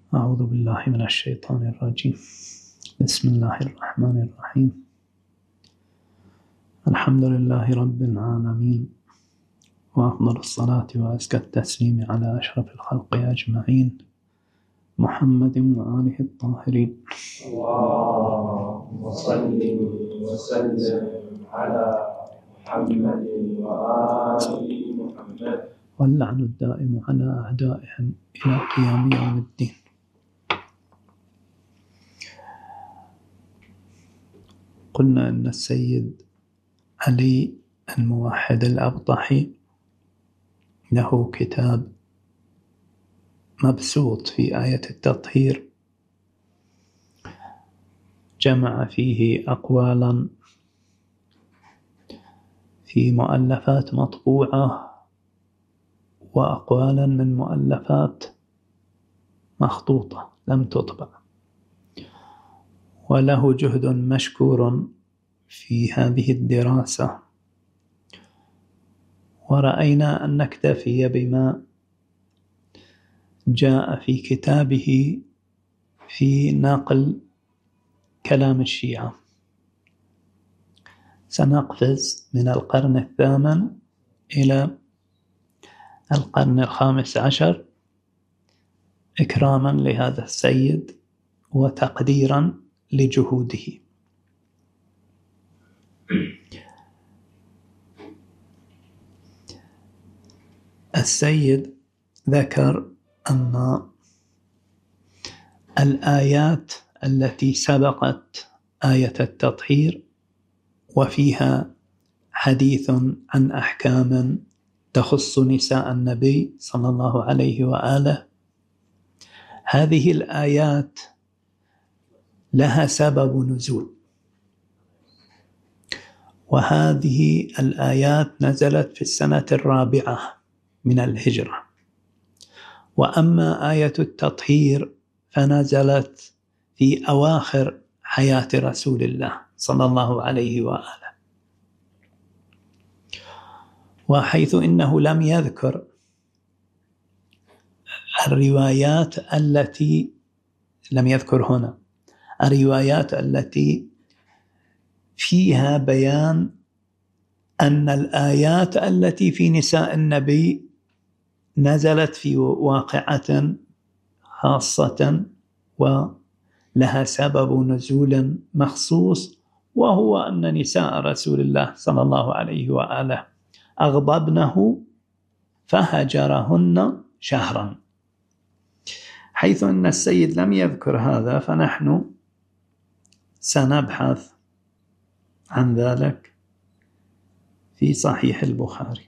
أعوذ بالله من الشيطان الرجيم. بسم الله الرحمن الرحيم. الحمد لله رب العالمين، وأفضل الصلاة وأزكى التسليم على أشرف الخلق أجمعين، محمد وآله الطاهرين. اللهم صل وسلم على محمد وآل محمد، واللعن الدائم على أعدائهم إلى قيام يوم الدين. قلنا أن السيد علي الموحد الأبطحي له كتاب مبسوط في آية التطهير، جمع فيه أقوالا في مؤلفات مطبوعة وأقوالا من مؤلفات مخطوطة لم تطبع، وله جهد مشكور في هذه الدراسة، ورأينا أن نكتفي بما جاء في كتابه في نقل كلام الشيعة. سنقفز من القرن الثامن إلى القرن الخامس عشر إكراما لهذا السيد وتقديرا لجهوده. السيد ذكر أن الآيات التي سبقت آية التطهير وفيها حديث عن أحكام تخص نساء النبي صلى الله عليه وآله، هذه الآيات لها سبب نزول، وهذه الآيات نزلت في السنة الرابعة من الهجرة، وأما آية التطهير فنزلت في أواخر حياة رسول الله صلى الله عليه وآله. وحيث إنه لم يذكر الروايات التي لم يذكر هنا الروايات التي فيها بيان أن الآيات التي في نساء النبي نزلت في واقعة خاصة ولها سبب نزول مخصوص، وهو أن نساء رسول الله صلى الله عليه وآله أغضبنه فهجرهن شهرا. حيث أن السيد لم يذكر هذا فنحن سنبحث عن ذلك في صحيح البخاري.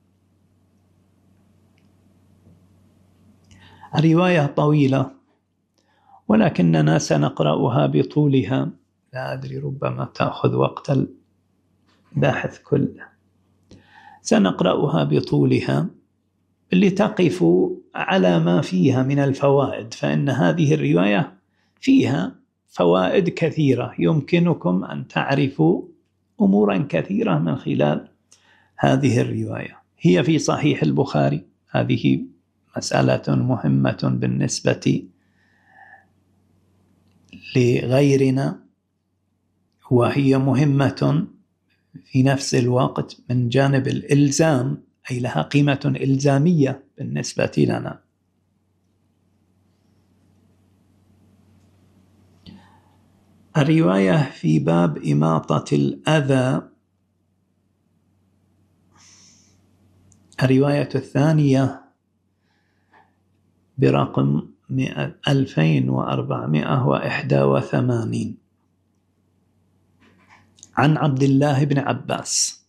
الرواية طويلة ولكننا سنقرأها بطولها، لا أدري ربما تأخذ وقت الباحث كله. سنقرأها بطولها لتقف على ما فيها من الفوائد، فإن هذه الرواية فيها فوائد كثيرة، يمكنكم أن تعرفوا أمورا كثيرة من خلال هذه الرواية. هي في صحيح البخاري، هذه مسألة مهمة بالنسبة لغيرنا، وهي مهمة في نفس الوقت من جانب الإلزام، أي لها قيمة إلزامية بالنسبة لنا. الرواية في باب إماطة الأذى، الرواية الثانية برقم 2481 عن عبد الله بن عباس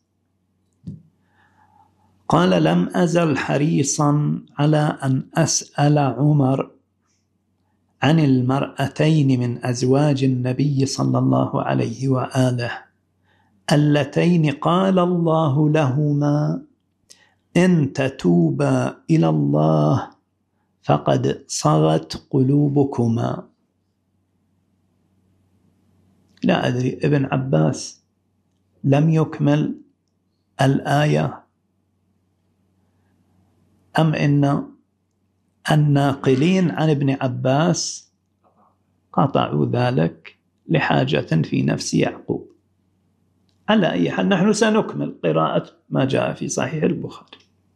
قال: لم أزل حريصا على أن أسأل عمر عن المرأتين من أزواج النبي صلى الله عليه وآله اللتين قال الله لهما: إن تتوبا إلى الله فقد صغت قلوبكما. لا أدري ابن عباس لم يكمل الآية أم إن الناقلين عن ابن عباس قطعوا ذلك لحاجة في نفس يعقوب. على أي حال نحن سنكمل قراءة ما جاء في صحيح البخاري.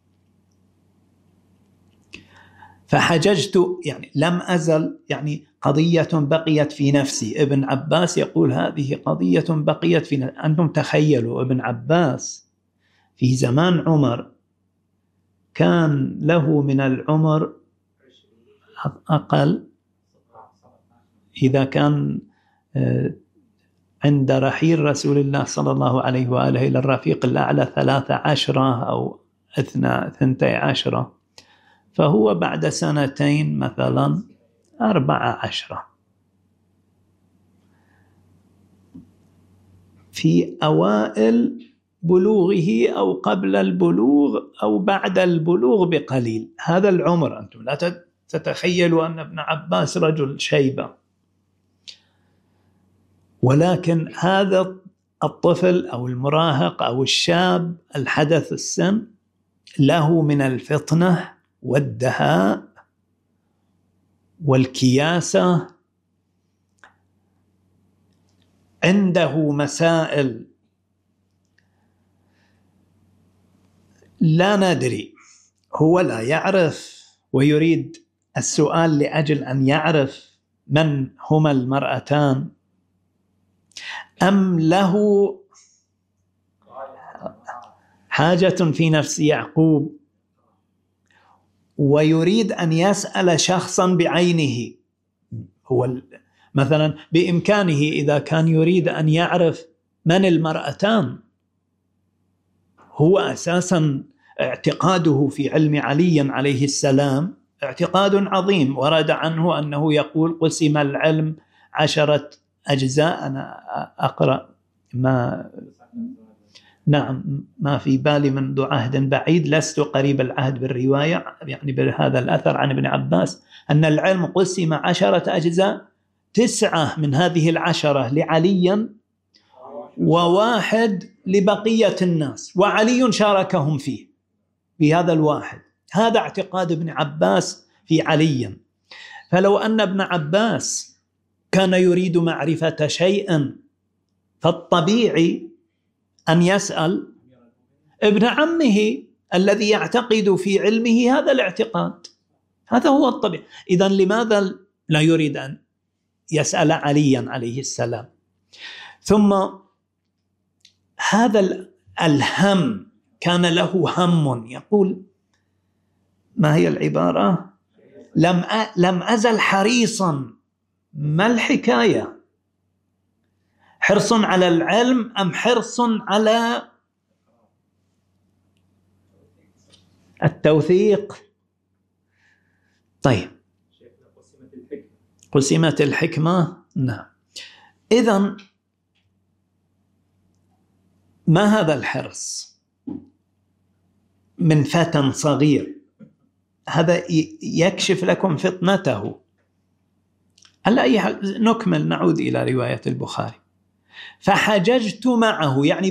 فحججت يعني لم أزل، يعني قضية بقيت في نفسي. ابن عباس يقول هذه قضية بقيت في نفسي. أنتم تخيلوا ابن عباس في زمان عمر كان له من العمر أقل، إذا كان عند رحيل رسول الله صلى الله عليه وآله إلى الرفيق الأعلى 13 أو 12، فهو بعد سنتين مثلا 14، في أوائل بلوغه أو قبل البلوغ أو بعد البلوغ بقليل. هذا العمر، أنتم لا تتخيلوا أن ابن عباس رجل شيبة، ولكن هذا الطفل أو المراهق أو الشاب الحدث السن له من الفطنة والدهاء والكياسة، عنده مسائل لا ندري، هو لا يعرف ويريد السؤال لأجل أن يعرف من هما المرأتان، أم له حاجة في نفس يعقوب ويريد أن يسأل شخصا بعينه. هو مثلا بإمكانه إذا كان يريد أن يعرف من المرأتان، هو أساسا اعتقاده في علم علي عليه السلام اعتقاد عظيم، ورد عنه أنه يقول قسم العلم 10 أجزاء. أنا أقرأ ما في بالي منذ عهد بعيد، لست قريب العهد بالرواية، يعني بهذا الأثر عن ابن عباس أن العلم قسم 10 أجزاء، 9 من هذه 10 لعلي و1 لبقية الناس، وعلي شاركهم فيه بهذا الواحد. هذا اعتقاد ابن عباس في علي. فلو أن ابن عباس كان يريد معرفة شيء فالطبيعي أن يسأل ابن عمه الذي يعتقد في علمه هذا الاعتقاد، هذا هو الطبيعي. إذن لماذا لا يريد أن يسأل عليا عليه السلام؟ ثم هذا الهم كان له هم، يقول ما هي العبارة؟ لم أزل حريصا. ما الحكاية؟ حرص على العلم أم حرص على التوثيق؟ طيب، قسمت الحكمة. نعم. إذن ما هذا الحرص من فتى صغير؟ هذا يكشف لكم فطنته. على أي حال نكمل، نعود إلى رواية البخاري. فحججت معه، يعني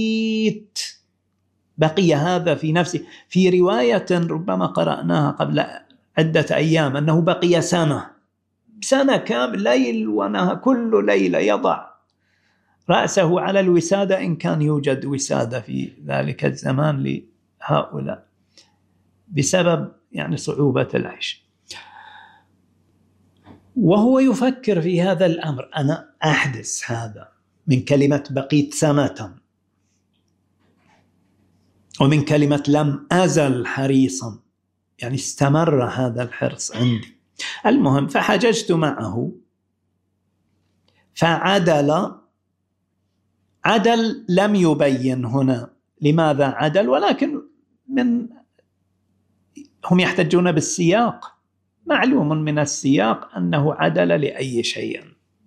بقي هذا في نفسي. في رواية ربما قرأناها قبل عدة أيام أنه بقي سنة كامل، ليل ونهار، كل ليلة يضع رأسه على الوسادة إن كان يوجد وسادة في ذلك الزمان لهؤلاء بسبب يعني صعوبة العيش، وهو يفكر في هذا الأمر. أنا أحدث هذا من كلمة بقيت سنة، ومن كلمة لم أزل حريصا، يعني استمر هذا الحرص عندي. المهم، فحججت معه فعدل. عدل لم يبين هنا لماذا عدل، ولكن هم يحتجون بالسياق، معلوم من السياق أنه عدل لأي شيء.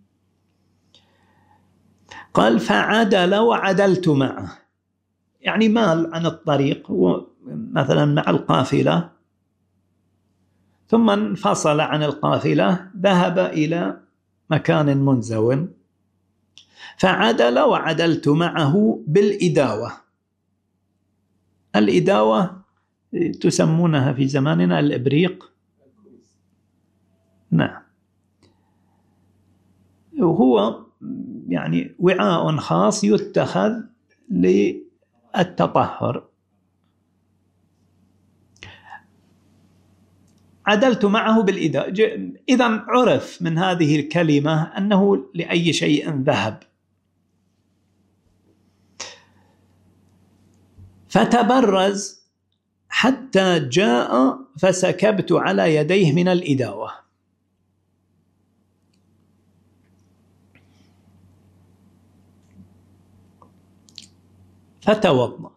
قال فعدل وعدلت معه، يعني مال عن الطريق مثلا مع القافلة، ثم انفصل عن القافلة، ذهب إلى مكان منزو، فعدل وعدلت معه بالإداوة. الإداوة تسمونها في زماننا الإبريق، نعم. وهو يعني وعاء خاص يتخذ للتطهر. عدلت معه بالإداء. إذن عرف من هذه الكلمة أنه لأي شيء ذهب. فتبرز حتى جاء فسكبت على يديه من الإداوة. فتوضأ.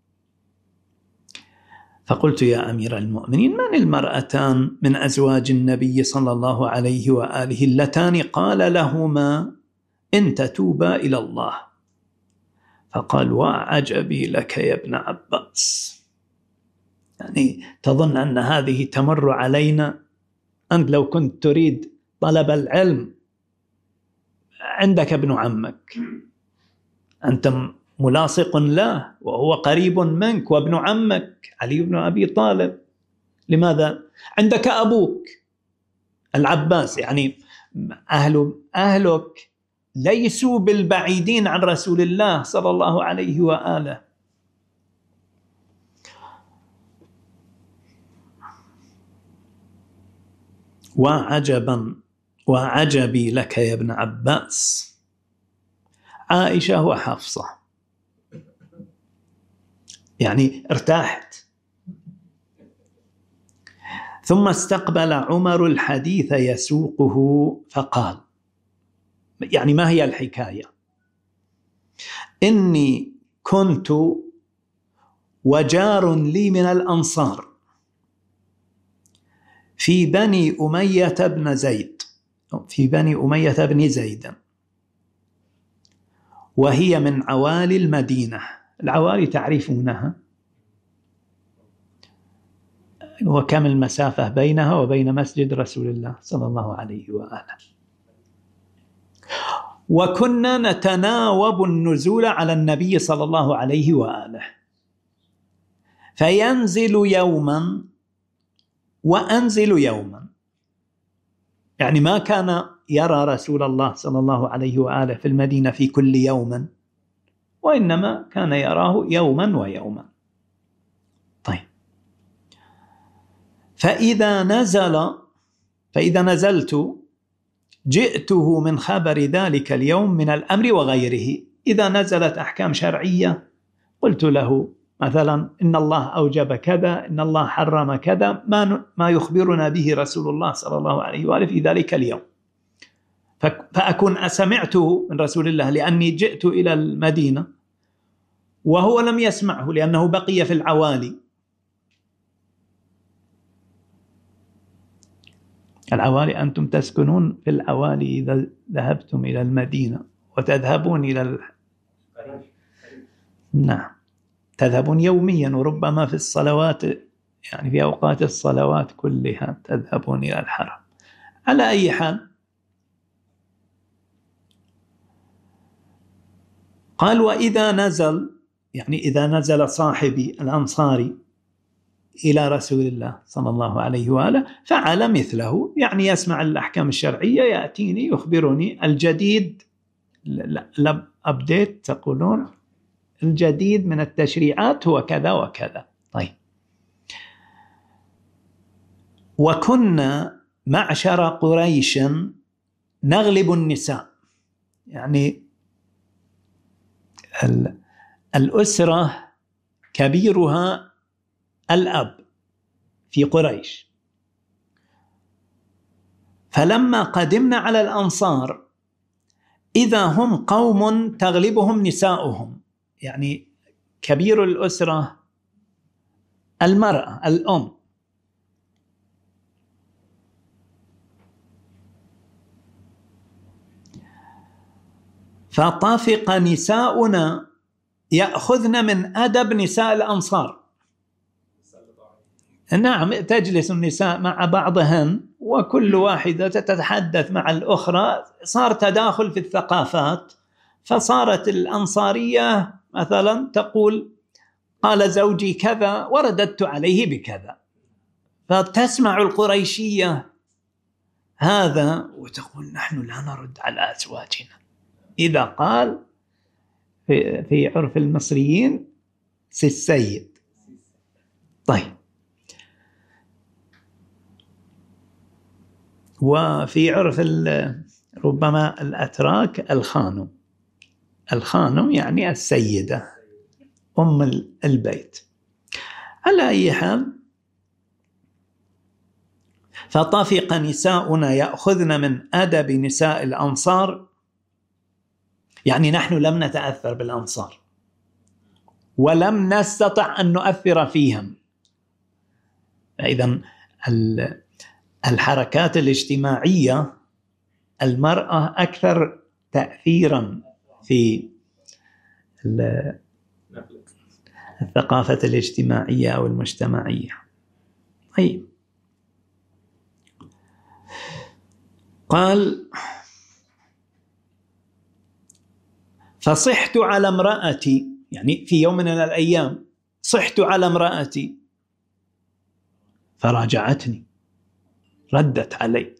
فقلت يا أمير المؤمنين من المرأتان من أزواج النبي صلى الله عليه وآله اللتان قال لهما إن تتوبا إلى الله؟ فقال وعجبي لك يا ابن عباس. يعني تظن أن هذه تمر علينا؟ أنت لو كنت تريد طلب العلم عندك ابن عمك، أنت ملاصق له وهو قريب منك وابن عمك علي بن أبي طالب. لماذا؟ عندك أبوك العباس، يعني أهلك ليسوا بالبعيدين عن رسول الله صلى الله عليه وآله. وعجبي لك يا ابن عباس. عائشة وحفصة يعني ارتاحت. ثم استقبل عمر الحديث يسوقه فقال، يعني ما هي الحكاية؟ إني كنت وجار لي من الأنصار في بني أمية بن زيد، وهي من عوالي المدينة. العوالي تعرفونها، وكم المسافة بينها وبين مسجد رسول الله صلى الله عليه وآله. وكنا نتناوب النزول على النبي صلى الله عليه وآله، فينزل يوما وأنزل يوما، يعني ما كان يرى رسول الله صلى الله عليه وآله في المدينة في كل يوم، وإنما كان يراه يوما ويوما. طيب، فإذا نزلت جئته من خبر ذلك اليوم من الأمر وغيره. إذا نزلت أحكام شرعية قلت له مثلا إن الله أوجب كذا، إن الله حرم كذا، ما يخبرنا به رسول الله صلى الله عليه وآله في ذلك اليوم، فأكون سمعته من رسول الله لأني جئت إلى المدينة وهو لم يسمعه لأنه بقي في العوالي. العوالي أنتم تسكنون في العوالي إذا ذهبتم إلى المدينة وتذهبون إلى نعم، تذهبون يوميا وربما في الصلوات، يعني في أوقات الصلوات كلها تذهبون إلى الحرم. على أي حال، قال وإذا نزل، يعني إذا نزل صاحبي الأنصاري إلى رسول الله صلى الله عليه وآله فعل مثله، يعني يسمع الأحكام الشرعية يأتيني يخبرني الجديد، الأبديت تقولون، الجديد من التشريعات هو كذا وكذا. طيب، وكنا معشر قريش نغلب النساء، يعني الأسرة كبيرها الأب في قريش. فلما قدمنا على الأنصار إذا هم قوم تغلبهم نساؤهم، يعني كبير الأسرة المرأة الأم. فطافق نساؤنا يأخذن من أدب نساء الأنصار. نعم، تجلس النساء مع بعضهن وكل واحدة تتحدث مع الأخرى، صار تداخل في الثقافات، فصارت الأنصارية مثلا تقول قال زوجي كذا ورددت عليه بكذا، فتسمع القريشية هذا وتقول نحن لا نرد على أزواجنا. إذا قال في عرف المصريين السيد. طيب، وفي عرف ربما الأتراك الخانم يعني السيدة أم البيت. على أي حال، فطفق نساؤنا يأخذن من أدب نساء الأنصار، يعني نحن لم نتأثر بالأنصار ولم نستطع أن نؤثر فيهم. إذن الحركات الاجتماعية المرأة أكثر تأثيرا في الثقافة الاجتماعية أو المجتمعية. طيب، قال فصحت على امرأتي، يعني في يوم من الأيام صحت على امرأتي فراجعتني، ردت علي،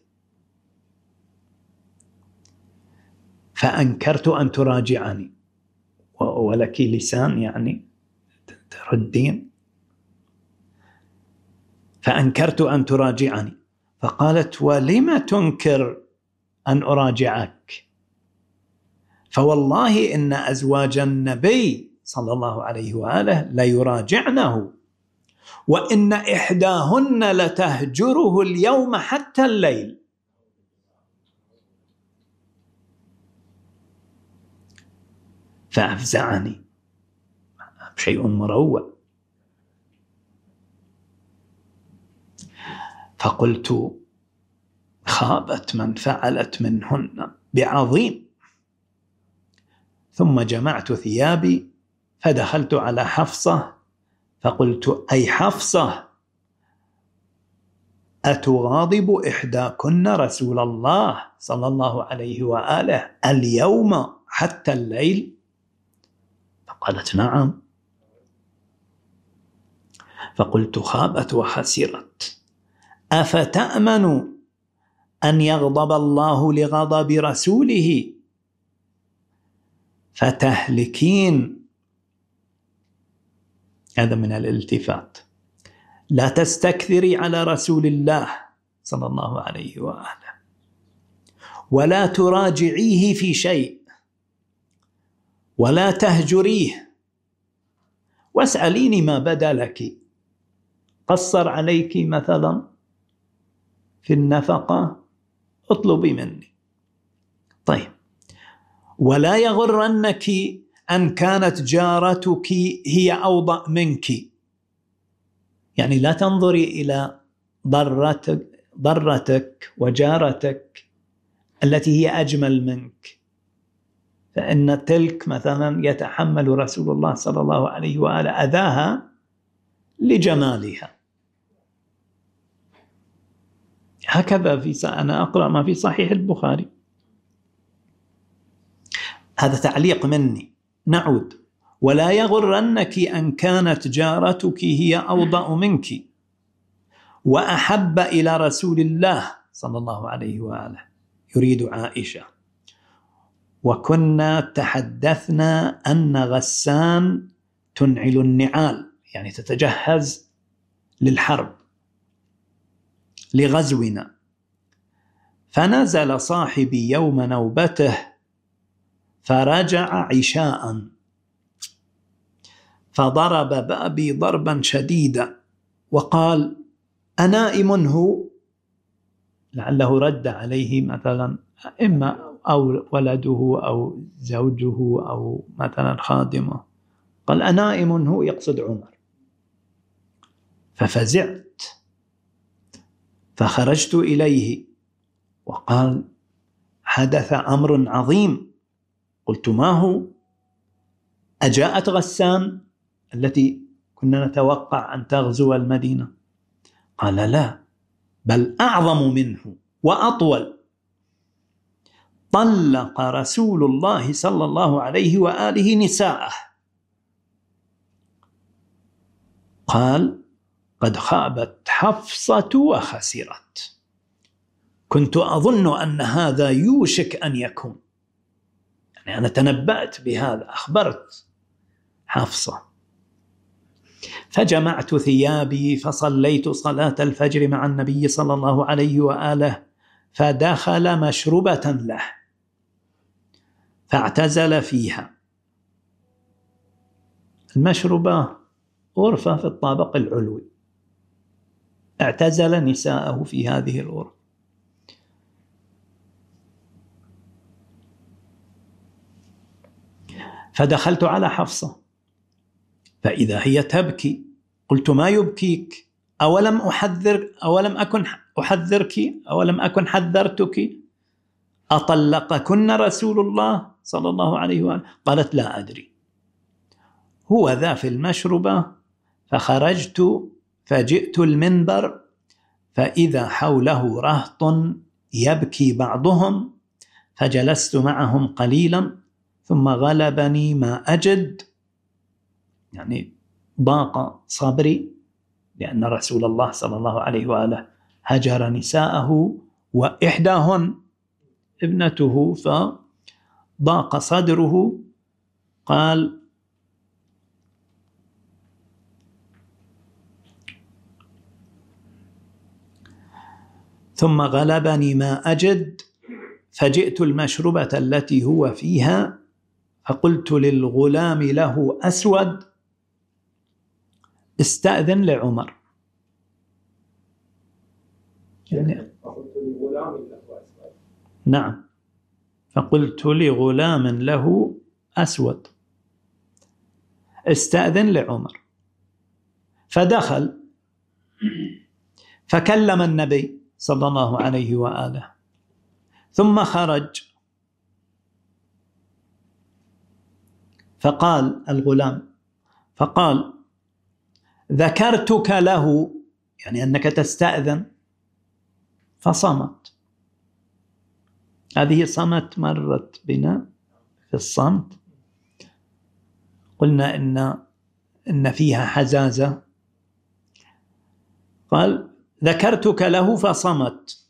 فأنكرت أن تراجعني، ولك لسان يعني تردين. فأنكرت أن تراجعني، فقالت ولم تنكر أن أراجعك؟ فوالله إن أزواج النبي صلى الله عليه وآله ليراجعنه، وإن إحداهن لتهجره اليوم حتى الليل. فأفزعني، شيء مروع. فقلت خابت من فعلت منهن بعظيم. ثم جمعت ثيابي فدخلت على حفصة فقلت أي حفصة، أتغاضب إحداكن رسول الله صلى الله عليه وآله اليوم حتى الليل؟ فقالت نعم. فقلت خابت وخسرت، أفتأمن أن يغضب الله لغضب رسوله فتهلكين؟ هذا من الالتفات. لا تستكثري على رسول الله صلى الله عليه وآله، ولا تراجعيه في شيء، ولا تهجريه، واسأليني ما بدا لك. قصر عليك مثلا في النفقة، اطلبي مني. طيب، ولا يغرنك أن كانت جارتك هي أوضأ منك، يعني لا تنظري إلى ضرتك وجارتك التي هي أجمل منك، فإن تلك مثلا يتحمل رسول الله صلى الله عليه وآله أذاها لجمالها. هكذا أنا أقرأ ما في صحيح البخاري. هذا تعليق مني. نعود. ولا يغرنك أن كانت جارتك هي أوضأ منك وأحب إلى رسول الله صلى الله عليه وآله، يريد عائشة. وكنا تحدثنا أن غسان تنعل النعال، يعني تتجهز للحرب لغزونا. فنزل صاحبي يوم نوبته فرجع عشاء، فضرب بابي ضربا شديدا وقال أنائم هو؟ لعله رد عليه مثلا إما أو ولده أو زوجه أو مثلا خادمه، قال أنائم هو، يقصد عمر. ففزعت فخرجت إليه وقال حدث أمر عظيم. قلت ما هو؟ أجاءت غسان التي كنا نتوقع أن تغزو المدينة؟ قال لا، بل أعظم منه وأطول. طلق رسول الله صلى الله عليه وآله نساءه. قال قد خابت حفصة وخسرت. كنت أظن أن هذا يوشك أن يكون، يعني أنا تنبأت بهذا، أخبرت حفصة. فجمعت ثيابي فصليت صلاة الفجر مع النبي صلى الله عليه وآله، فدخل مشربة له فاعتزل فيها. المشربة غرفة في الطابق العلوي، اعتزل نساءه في هذه الغرفة. فدخلت على حفصة فإذا هي تبكي. قلت: ما يبكيك؟ أولم أكن أحذرك؟ أولم أكن حذرتك؟ أطلقكن رسول الله صلى الله عليه وآله؟ قالت: لا أدري. هو ذا في المشربة. فخرجت فجئت المنبر فإذا حوله رهط يبكي بعضهم، فجلست معهم قليلا ثم غلبني ما أجد، يعني ضاق صبري، لأن رسول الله صلى الله عليه وآله هجر نساءه وإحداهن ابنته، فضاق صدره. قال: ثم غلبني ما أجد فجئت المشربة التي هو فيها فقلت للغلام له أسود: استأذن لعمر. يعني نعم، فقلت لغلام له أسود: استأذن لعمر. فدخل فكلم النبي صلى الله عليه وآله، ثم خرج فقال الغلام، فقال: ذكرتك له، يعني أنك تستأذن، فصمت. هذه صمت مرت بنا في الصمت، قلنا إن فيها حزازة. قال: ذكرتك له فصمت.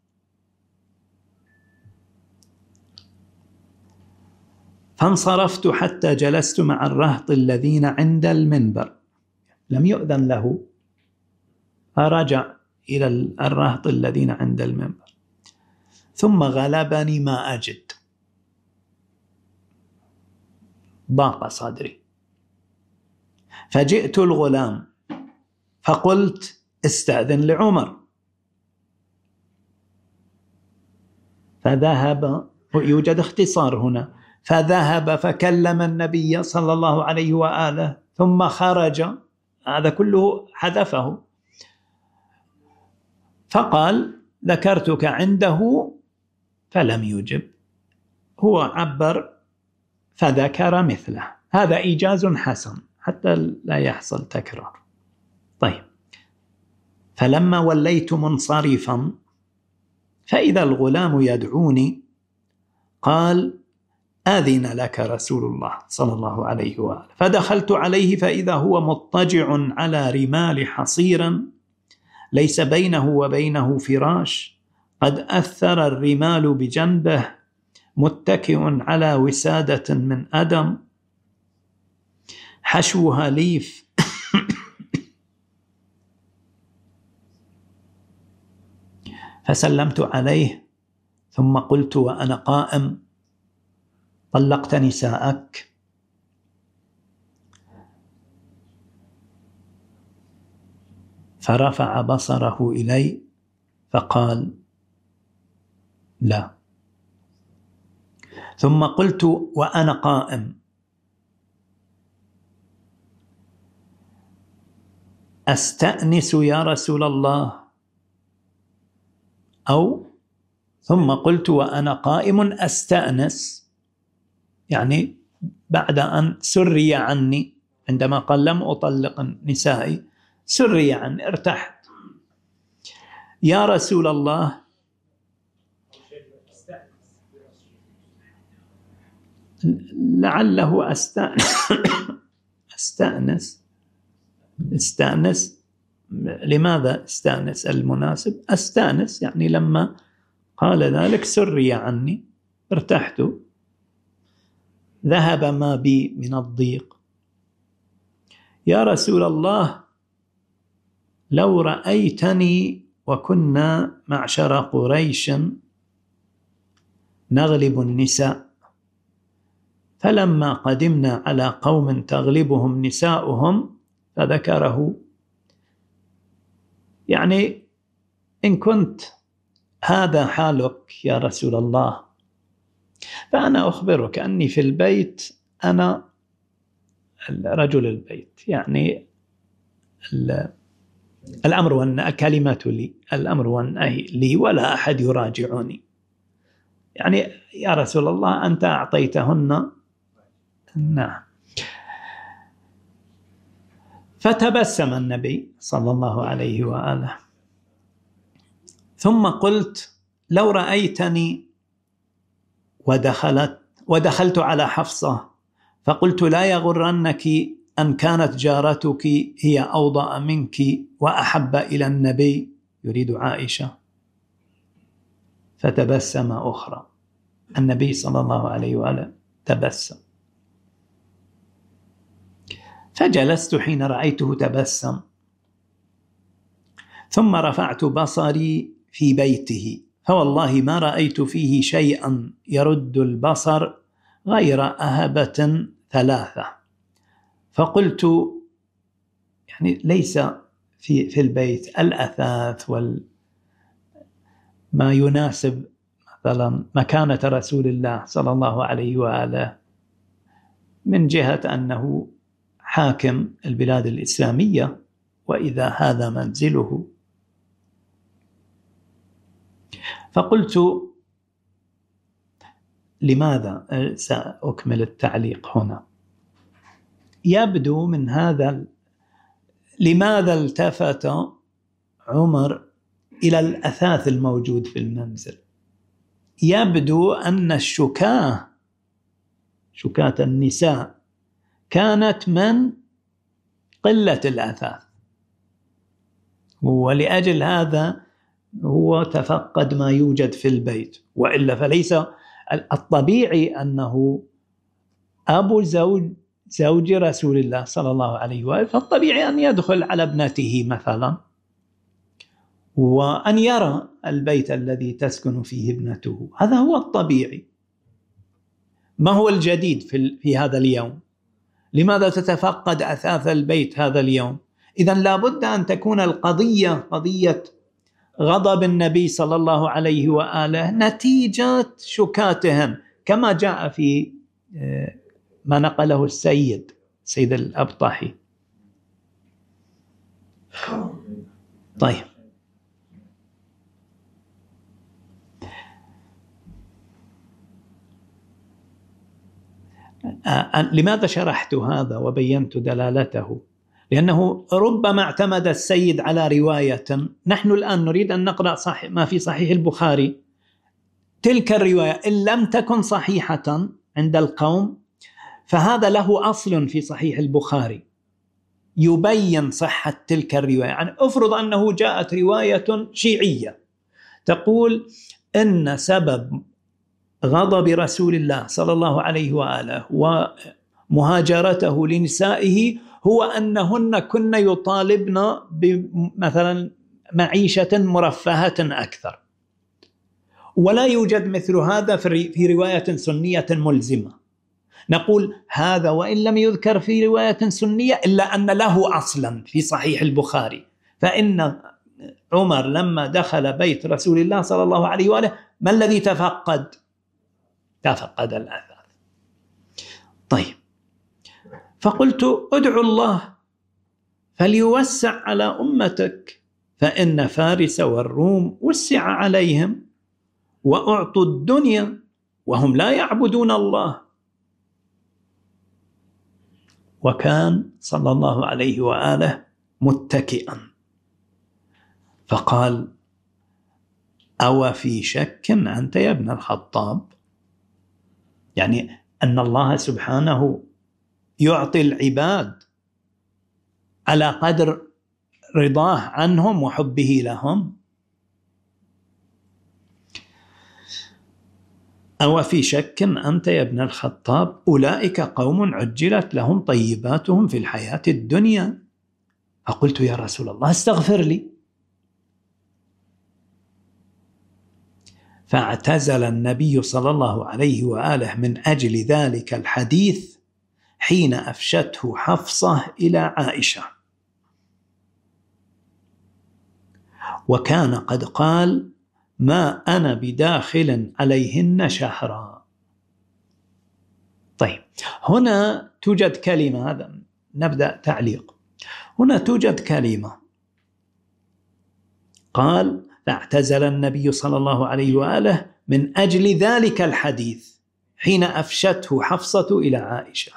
فانصرفت حتى جلست مع الرهط الذين عند المنبر، لم يؤذن له، فرجع إلى الرهط الذين عند المنبر. ثم غلبني ما أجد، ضاق صدري، فجئت الغلام فقلت: استأذن لعمر. فذهب، يوجد اختصار هنا، فذهب فكلم النبي صلى الله عليه وآله ثم خرج، هذا كله حذفه. فقال: ذكرتك عنده، فلم يجب، هو عبر فذكر مثله. هذا إيجاز حسن حتى لا يحصل تكرار. طيب، فلما وليت منصرفا فإذا الغلام يدعوني قال: آذن لك رسول الله صلى الله عليه وآله. فدخلت عليه فإذا هو مضطجع على رمال حصير ليس بينه وبينه فراش، قد أثر الرمال بجنبه، متكئ على وسادة من أدم حشوها ليف فسلمت عليه ثم قلت وأنا قائم: طلقت نساءك؟ فرفع بصره إلي فقال: لا. ثم قلت وأنا قائم: أستأنس يا رسول الله؟ ثم قلت وأنا قائم أستأنس، يعني بعد أن سري عني، عندما قال لم أطلق نسائي سري عني، ارتحت. يا رسول الله، لعله استأنس. لماذا استأنس؟ المناسب أستأنس يعني لما قال ذلك سري عني، ارتحت، ذهب ما بي من الضيق. يا رسول الله لو رأيتني وكنا معشر قريش نغلب النساء، فلما قدمنا على قوم تغلبهم نساؤهم، فذكره، يعني إن كنت هذا حالك يا رسول الله فأنا أخبرك أني في البيت أنا رجل البيت، يعني الأمر والنهي، كلمة لي، الأمر والنهي لي ولا أحد يراجعني. يعني يا رسول الله أنت أعطيتهن. نعم. فتبسم النبي صلى الله عليه وآله، ثم قلت لو رأيتني ودخلت على حفصة فقلت لا يغرنك أن كانت جارتك هي أوضأ منك وأحب إلى النبي، يريد عائشة. فتبسم أخرى، النبي صلى الله عليه وآله تبسم، فجلست حين رأيته تبسم، ثم رفعت بصري في بيته فوالله ما رأيت فيه شيئا يرد البصر غير أهبة 3. فقلت يعني ليس في البيت الأثاث ما يناسب مثلا مكانة رسول الله صلى الله عليه وآله، من جهة أنه حاكم البلاد الإسلامية وإذا هذا منزله. فقلت لماذا، سأكمل التعليق هنا. يبدو من هذا لماذا التفت عمر إلى الأثاث الموجود في المنزل. يبدو أن شكاة النساء كانت من قلة الأثاث، ولأجل هذا هو تفقد ما يوجد في البيت، وإلا فليس الطبيعي أنه أبو زوج رسول الله صلى الله عليه وآله، فالطبيعي أن يدخل على ابنته مثلا وأن يرى البيت الذي تسكن فيه ابنته، هذا هو الطبيعي. ما هو الجديد في هذا اليوم؟ لماذا تتفقد أثاث البيت هذا اليوم؟ إذن لابد أن تكون القضية قضية غضب النبي صلى الله عليه وآله نتيجة شكاتهم، كما جاء في ما نقله السيد الأبطحي. طيب، لماذا شرحت هذا وبينت دلالته؟ لأنه ربما اعتمد السيد على رواية، نحن الآن نريد أن نقرأ ما في صحيح البخاري، تلك الرواية إن لم تكن صحيحة عند القوم فهذا له أصل في صحيح البخاري يبين صحة تلك الرواية. يعني أفرض أنه جاءت رواية شيعية تقول إن سبب غضب رسول الله صلى الله عليه وآله ومهاجرته لنسائه هو أنهن كن يطالبن بمثلا معيشة مرفهة أكثر، ولا يوجد مثل هذا في رواية سنية ملزمة. نقول هذا وإن لم يذكر في رواية سنية إلا أن له أصلا في صحيح البخاري. فإن عمر لما دخل بيت رسول الله صلى الله عليه وآله ما الذي تفقد الأثاث. طيب، فقلت ادعو الله فليوسع على أمتك، فإن فارس والروم وسع عليهم وأعطوا الدنيا وهم لا يعبدون الله. وكان صلى الله عليه وآله متكئا، فقال أو في شك أنت يا ابن الخطاب؟ يعني أن الله سبحانه يعطي العباد على قدر رضاه عنهم وحبه لهم. أو في شك أنت يا ابن الخطاب؟ أولئك قوم عجلت لهم طيباتهم في الحياة الدنيا. فقلت يا رسول الله استغفر لي. فاعتزل النبي صلى الله عليه وآله من أجل ذلك الحديث حين أفشته حفصة إلى عائشة، وكان قد قال ما أنا بداخل عليهن شهرا. طيب، هنا توجد كلمة، هذا نبدأ تعليق. هنا توجد كلمة قال فاعتزل النبي صلى الله عليه وآله من أجل ذلك الحديث حين أفشته حفصة إلى عائشة،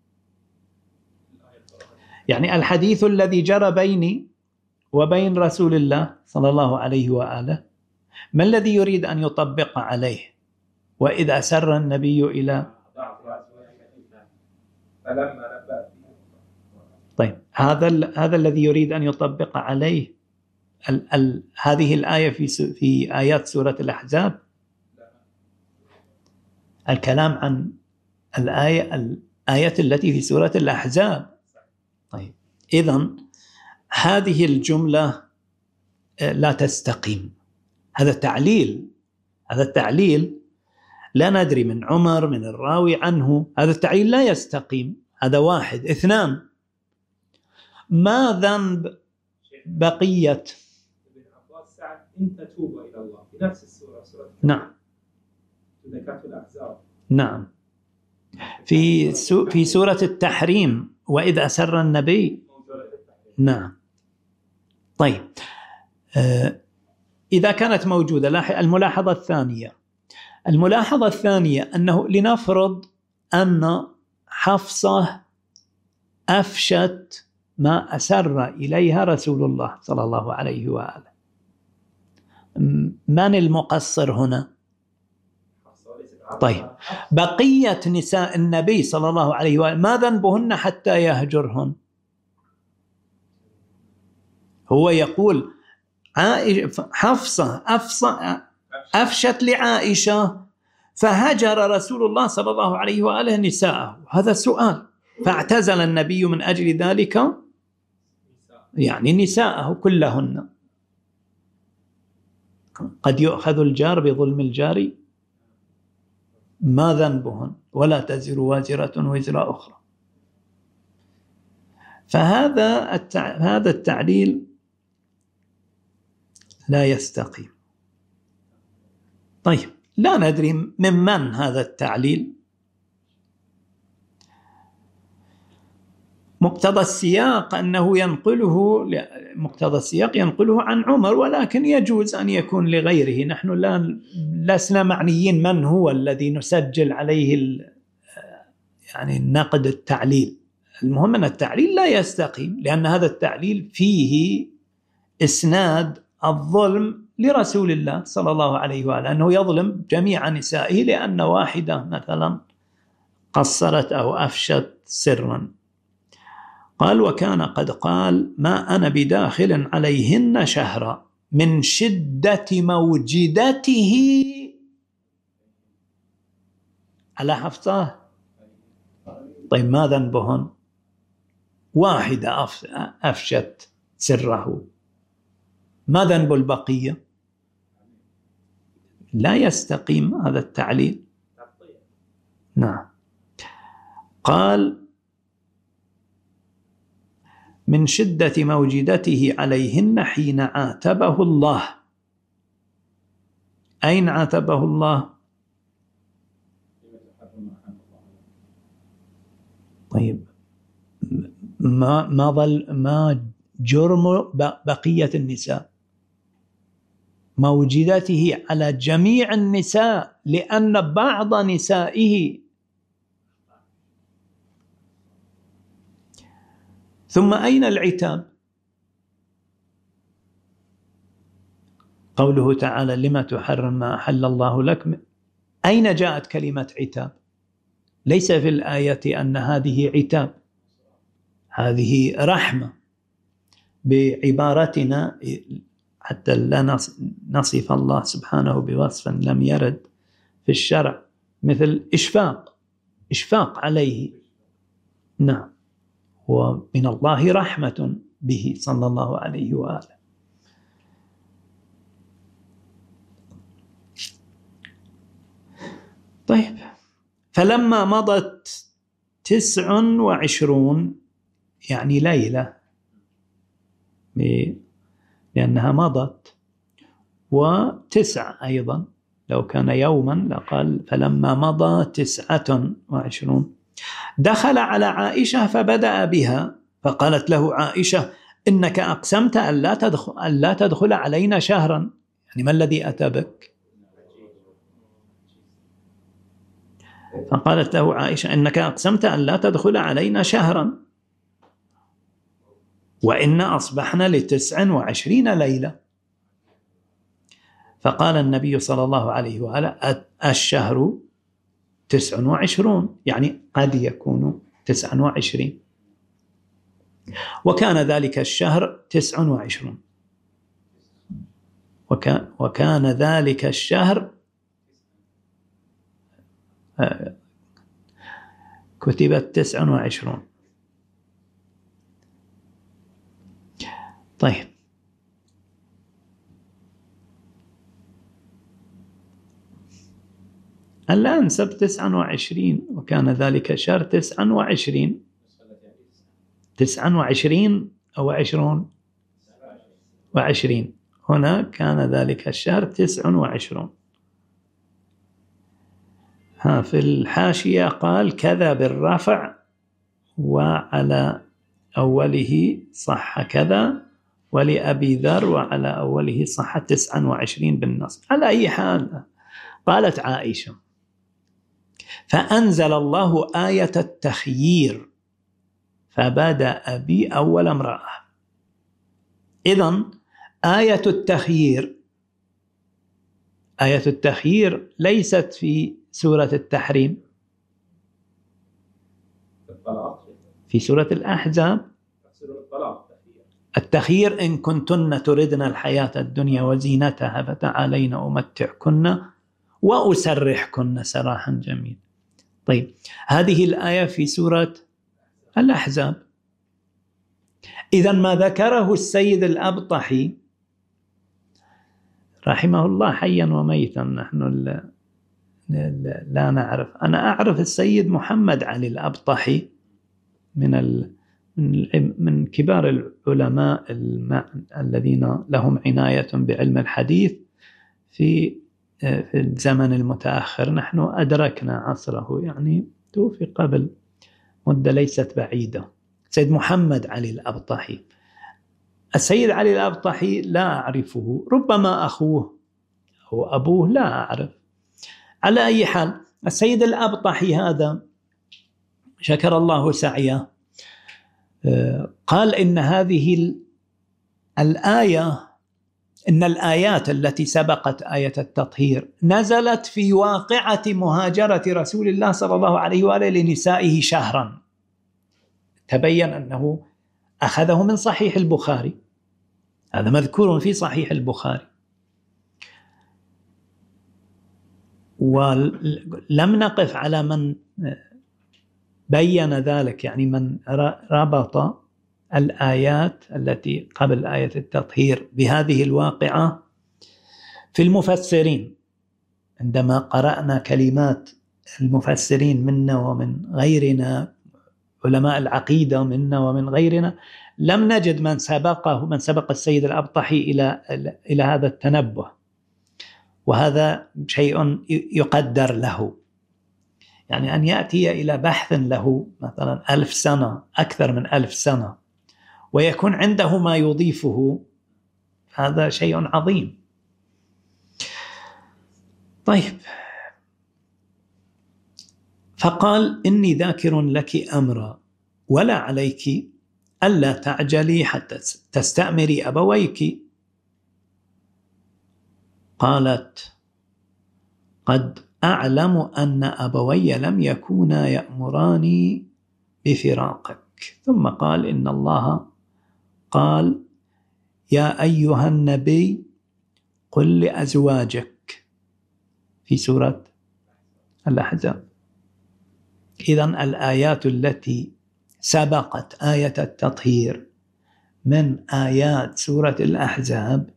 يعني الحديث الذي جرى بيني وبين رسول الله صلى الله عليه وآله، ما الذي يريد أن يطبق عليه؟ وإذا أسر النبي إلى طيب، هذا الذي يريد أن يطبق عليه هذه الآية في آيات سورة الأحزاب. الكلام عن الآية التي في سورة الأحزاب. طيب، إذن هذه الجملة لا تستقيم. هذا التعليل لا ندري من عمر من الراوي عنه، هذا التعليل لا يستقيم. هذا واحد. اثنان، ما ذنب بقية ابن عباس سعد إن تتوب إلى الله في نفس السورة، سورة نعم ذكرت الأحزاب. نعم، في سورة التحريم وإذ أسر النبي. نعم. طيب، إذا كانت موجودة، الملاحظة الثانية أنه لنفرض أن حفصة أفشت ما أسر إليها رسول الله صلى الله عليه وآله، من المقصر هنا؟ طيب، بقية نساء النبي صلى الله عليه وآله ما ذنبهن حتى يهجرهن؟ هو يقول حفصة أفشت لعائشة فهجر رسول الله صلى الله عليه وآله نساءه. هذا سؤال. فاعتزل النبي من أجل ذلك يعني نساءه كلهن. قد يؤخذ الجار بظلم الجار، ما ذنبهن ولا تزر وازرة وزر أخرى. فهذا التعليل لا يستقيم. طيب، لا ندري ممن هذا التعليل. مقتضى السياق ينقله عن عمر، ولكن يجوز أن يكون لغيره. نحن لسنا معنيين من هو الذي نسجل عليه يعني نقد التعليل. المهم أن التعليل لا يستقيم، لأن هذا التعليل فيه إسناد الظلم لرسول الله صلى الله عليه وآله، أنه يظلم جميع نسائه لأن واحدة مثلا قصرت أو أفشت سرا. قال وكان قد قال ما أنا بداخل عليهن شهرا من شدة موجدته على حفصة. طيب، ما ذنبهن؟ واحدة أفشت سره، ما ذنب البقية؟ لا يستقيم هذا التعليل. نعم. قال من شدة موجدته عليهن حين عاتبه الله. أين عاتبه الله؟ طيب، ما جرم بقية النساء؟ موجدته على جميع النساء، لأن بعض نسائه. ثم أين العتاب؟ قوله تعالى لما تحرم ما أحل الله لك. أين جاءت كلمة عتاب؟ ليس في الآية أن هذه عتاب، هذه رحمة. بعبارتنا حتى لا نصف الله سبحانه بوصف لم يرد في الشرع، مثل إشفاق عليه. نعم، ومن الله رحمة به صلى الله عليه وآله. طيب، فلما مضت 29 يعني ليلة، لأنها مضت، و9 أيضا، لو كان يوما لقال فلما مضى 29، دخل على عائشة فبدأ بها، فقالت له عائشة: إنك أقسمت أن لا تدخل علينا شهرا، يعني ما الذي أتى بك؟ فقالت له عائشة: إنك أقسمت أن لا تدخل علينا شهرا، وإن أصبحنا ل29 ليلة. فقال النبي صلى الله عليه وآله: الشهر 29، يعني قد يكون 29. وكان ذلك الشهر 29، وكان ذلك الشهر كتبت 29. طيب، الآن سب 29، وكان ذلك الشهر 29 أو 20 و20. هنا كان ذلك الشهر 29. في الحاشية قال كذا بالرفع، وعلى أوله صح كذا، ولأبي ذر وعلى أوله صح 29 بالنصب. على أي حال، قالت عائشة: فأنزل الله آية التخيير فبدأ بي أول امرأة. إذن آية التخيير ليست في سورة التحريم، في سورة الأحزاب. التخيير: إن كنتن تردن الحياة الدنيا وزينتها فتعالين أمتعكن وأسرحكن سراحا جميلا. طيب، هذه الآية في سورة الأحزاب. إذن ما ذكره السيد الأبطحي رحمه الله حيا وميتا، نحن لا نعرف. أنا أعرف السيد محمد علي الأبطحي من كبار العلماء الذين لهم عناية بعلم الحديث في الزمن المتأخر. نحن أدركنا عصره، يعني توفي قبل مدة ليست بعيدة. سيد محمد علي الأبطحي. السيد علي الأبطحي لا أعرفه، ربما أخوه أو أبوه، لا أعرف. على أي حال، السيد الأبطحي هذا شكر الله سعيه قال إن هذه الآية، إن الآيات التي سبقت آية التطهير نزلت في واقعة مهاجرة رسول الله صلى الله عليه وآله لنسائه شهرا. تبين أنه أخذه من صحيح البخاري، هذا مذكور في صحيح البخاري. ولم نقف على من بين ذلك، يعني من ربط الآيات التي قبل آية التطهير بهذه الواقعة في المفسرين. عندما قرأنا كلمات المفسرين منا ومن غيرنا، علماء العقيدة منا ومن غيرنا، لم نجد من سبق السيد الأبطحي إلى هذا التنبه، وهذا شيء يقدر له. يعني أن يأتي إلى بحث له مثلا 1000 سنة، أكثر من 1000 سنة، ويكون عنده ما يضيفه، هذا شيء عظيم. طيب، فقال: إني ذاكر لك أمرا ولا عليك ألا تعجلي حتى تستأمري أبويك. قالت: قد أعلم أن أبوي لم يكونا يأمراني بفراقك. ثم قال: إن الله قال: يا أيها النبي قل لأزواجك، في سورة الأحزاب. إذن الآيات التي سبقت آية التطهير من آيات سورة الأحزاب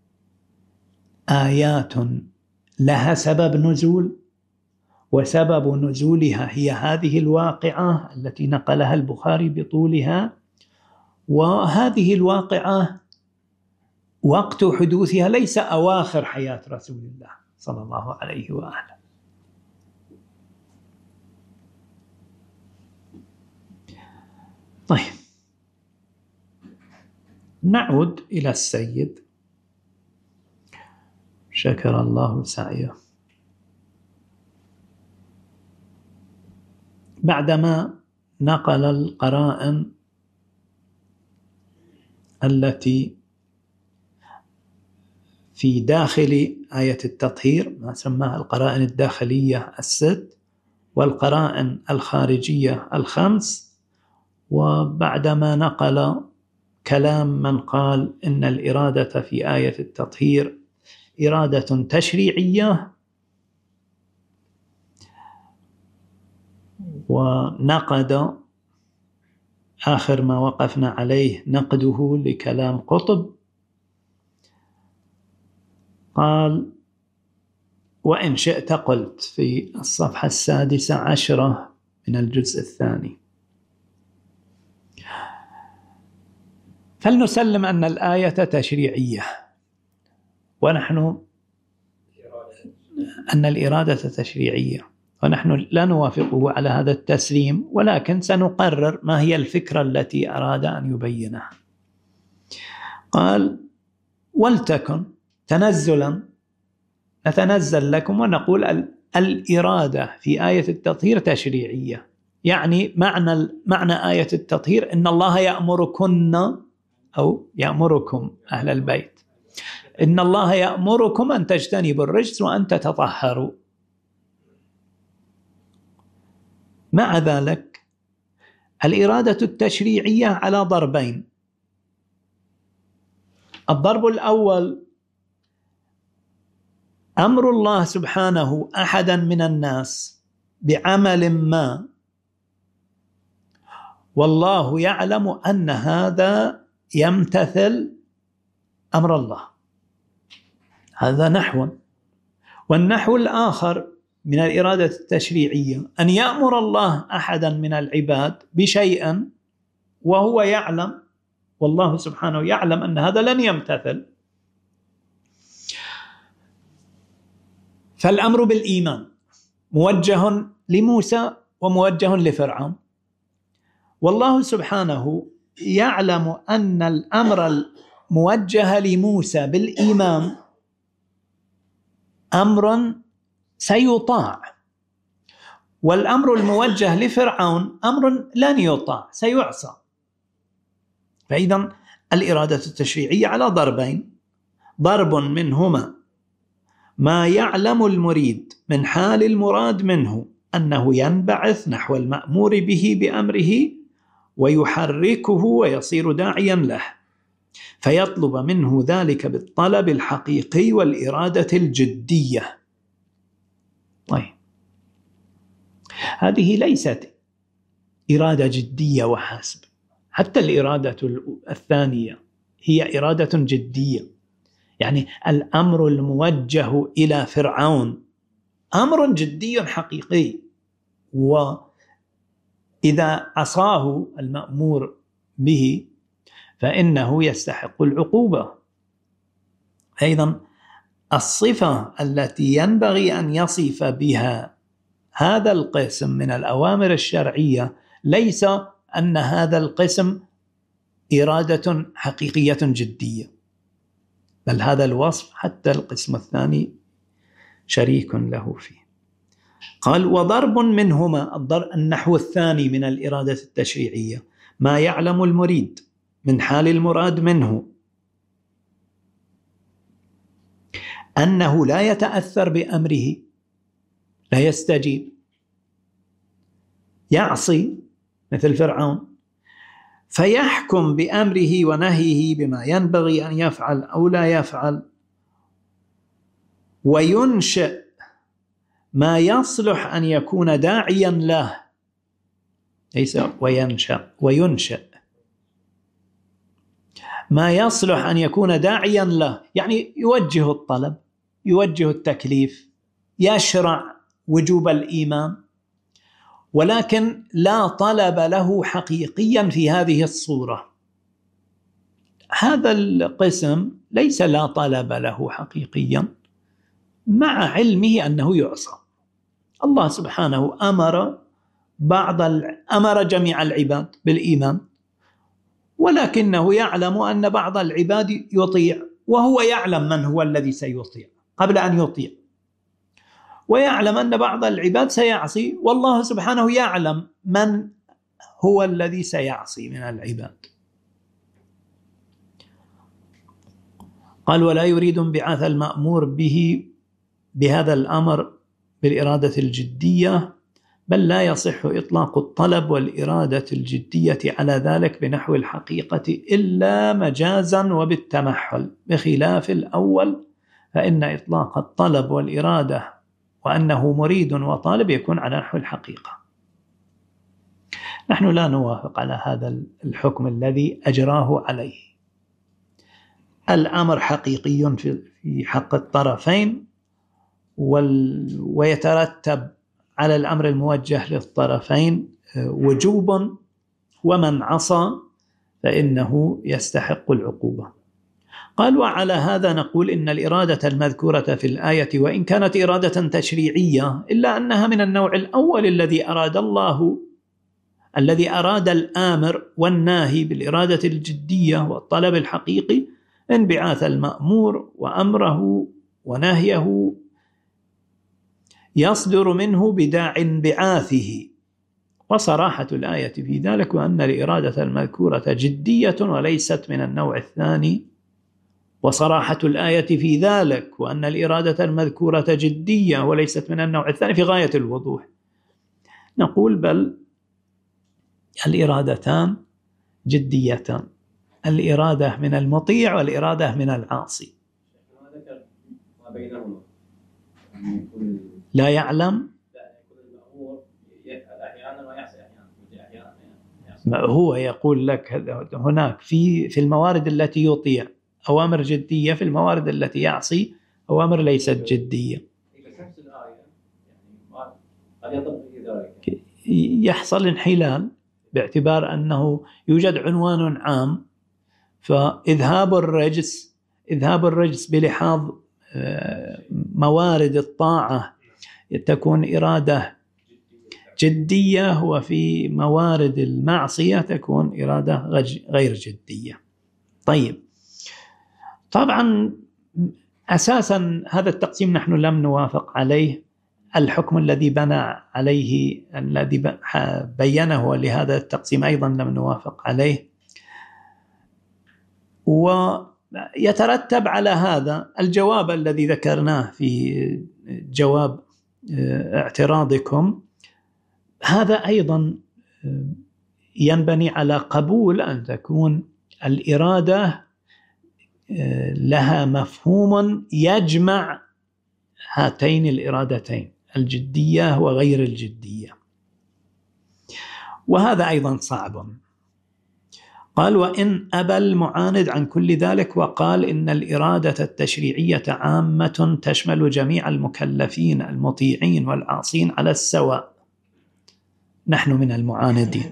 آيات لها سبب نزول، وسبب نزولها هي هذه الواقعة التي نقلها البخاري بطولها، وهذه الواقعة وقت حدوثها ليس أواخر حياة رسول الله صلى الله عليه وآله. طيب، نعود إلى السيد شكر الله سعيه. بعدما نقل القرائن التي في داخل آية التطهير، ما سماها القرائن الداخلية الست، والقرائن الخارجية الخمس، وبعدما نقل كلام من قال إن الإرادة في آية التطهير إرادة تشريعية، ونقد آخر ما وقفنا عليه نقده لكلام قطب، قال: وإن شئت قلت في الصفحة 16 من الجزء الثاني: فلنسلم أن الآية تشريعية، ونحن أن الإرادة تشريعية، ونحن لا نوافقه على هذا التسليم، ولكن سنقرر ما هي الفكرة التي أراد أن يبينها. قال: ولتكن تنزلا نتنزل لكم ونقول الإرادة في آية التطهير تشريعية، يعني معنى آية التطهير إن الله يأمركن أو يأمركم أهل البيت، إن الله يأمركم أن تجتنبوا الرجس وأن تتطهروا. مع ذلك الإرادة التشريعية على ضربين: الضرب الأول أمر الله سبحانه أحدا من الناس بعمل ما، والله يعلم أن هذا يمتثل أمر الله، هذا نحو. والنحو الآخر من الإرادة التشريعية أن يأمر الله أحدا من العباد بشيء وهو يعلم، والله سبحانه يعلم أن هذا لن يمتثل، فالأمر بالإيمان موجه لموسى وموجه لفرعون، والله سبحانه يعلم أن الأمر الموجه لموسى بالإيمان أمر سيطاع، والأمر الموجه لفرعون أمر لن يطاع سيعصى. فإذا الإرادة التشريعية على ضربين: ضرب منهما ما يعلم المريد من حال المراد منه أنه ينبعث نحو المأمور به بأمره ويحركه ويصير داعيا له، فيطلب منه ذلك بالطلب الحقيقي والإرادة الجدية. طيب، هذه ليست إرادة جدية وحسب، حتى الإرادة الثانية هي إرادة جدية، يعني الأمر الموجه إلى فرعون أمر جدي حقيقي، وإذا عصاه المأمور به فإنه يستحق العقوبة. أيضا الصفة التي ينبغي أن يصف بها هذا القسم من الأوامر الشرعية ليس أن هذا القسم إرادة حقيقية جدية، بل هذا الوصف حتى القسم الثاني شريك له فيه. قال: وضرب منهما، النحو الثاني من الإرادة التشريعية، ما يعلم المريد من حال المراد منه أنه لا يتأثر بأمره، لا يستجيب، يعصي مثل فرعون، فيحكم بأمره ونهيه بما ينبغي أن يفعل أو لا يفعل، وينشئ ما يصلح أن يكون داعيا له، ليس وينشأ ما يصلح أن يكون داعيا له، يعني يوجه الطلب، يوجه التكليف، يشرع وجوب الإيمان، ولكن لا طلب له حقيقيا في هذه الصورة. هذا القسم ليس لا طلب له حقيقيا، مع علمه أنه يعصى. الله سبحانه أمر جميع العباد بالإيمان، ولكنه يعلم أن بعض العباد يطيع، وهو يعلم من هو الذي سيطيع قبل أن يطيع، ويعلم أن بعض العباد سيعصي، والله سبحانه يعلم من هو الذي سيعصي من العباد. قال: ولا يريد انبعاث المأمور به بهذا الأمر بالإرادة الجدية، بل لا يصح إطلاق الطلب والإرادة الجدية على ذلك بنحو الحقيقة إلا مجازا وبالتمحل، بخلاف الأول فإن إطلاق الطلب والإرادة وأنه مريد وطالب يكون على نحو الحقيقة. نحن لا نوافق على هذا الحكم الذي أجراه عليه. الأمر حقيقي في حق الطرفين، ويترتب على الأمر الموجه للطرفين وجوب، ومن عصى فإنه يستحق العقوبة. قال: وعلى هذا نقول إن الإرادة المذكورة في الآية وإن كانت إرادة تشريعية إلا أنها من النوع الأول الذي أراد الآمر والناهي بالإرادة الجدية والطلب الحقيقي انبعاث المأمور، وأمره ونهيه يصدر منه بداع انبعاثه، وصراحة الآية في ذلك وأن الإرادة المذكورة جدية وليست من النوع الثاني، وصراحة الآية في ذلك وأن الإرادة المذكورة جدية وليست من النوع الثاني في غاية الوضوح. نقول: بل الإرادتان جديتان، الإرادة من المطيع والإرادة من العاصي. لا يعلم، هو يقول لك هناك في الموارد التي يطيع أوامر جدية، في الموارد التي يعصي أوامر ليست جدية. يحصل انحلال باعتبار أنه يوجد عنوان عام، فإذهاب الرجس بلحاظ موارد الطاعة تكون إرادة جدية، وفي موارد المعصية تكون إرادة غير جدية. طيب، طبعا أساسا هذا التقسيم نحن لم نوافق عليه. الحكم الذي بنى عليه الذي بينه لهذا التقسيم أيضا لم نوافق عليه، ويترتب على هذا الجواب الذي ذكرناه في جواب اعتراضكم. هذا أيضا ينبني على قبول أن تكون الإرادة لها مفهوم يجمع هاتين الإرادتين، الجدية وغير الجدية، وهذا أيضا صعب. قال: وإن أبى المعاند عن كل ذلك وقال إن الإرادة التشريعية عامة تشمل جميع المكلفين المطيعين والعاصين على السواء، نحن من المعاندين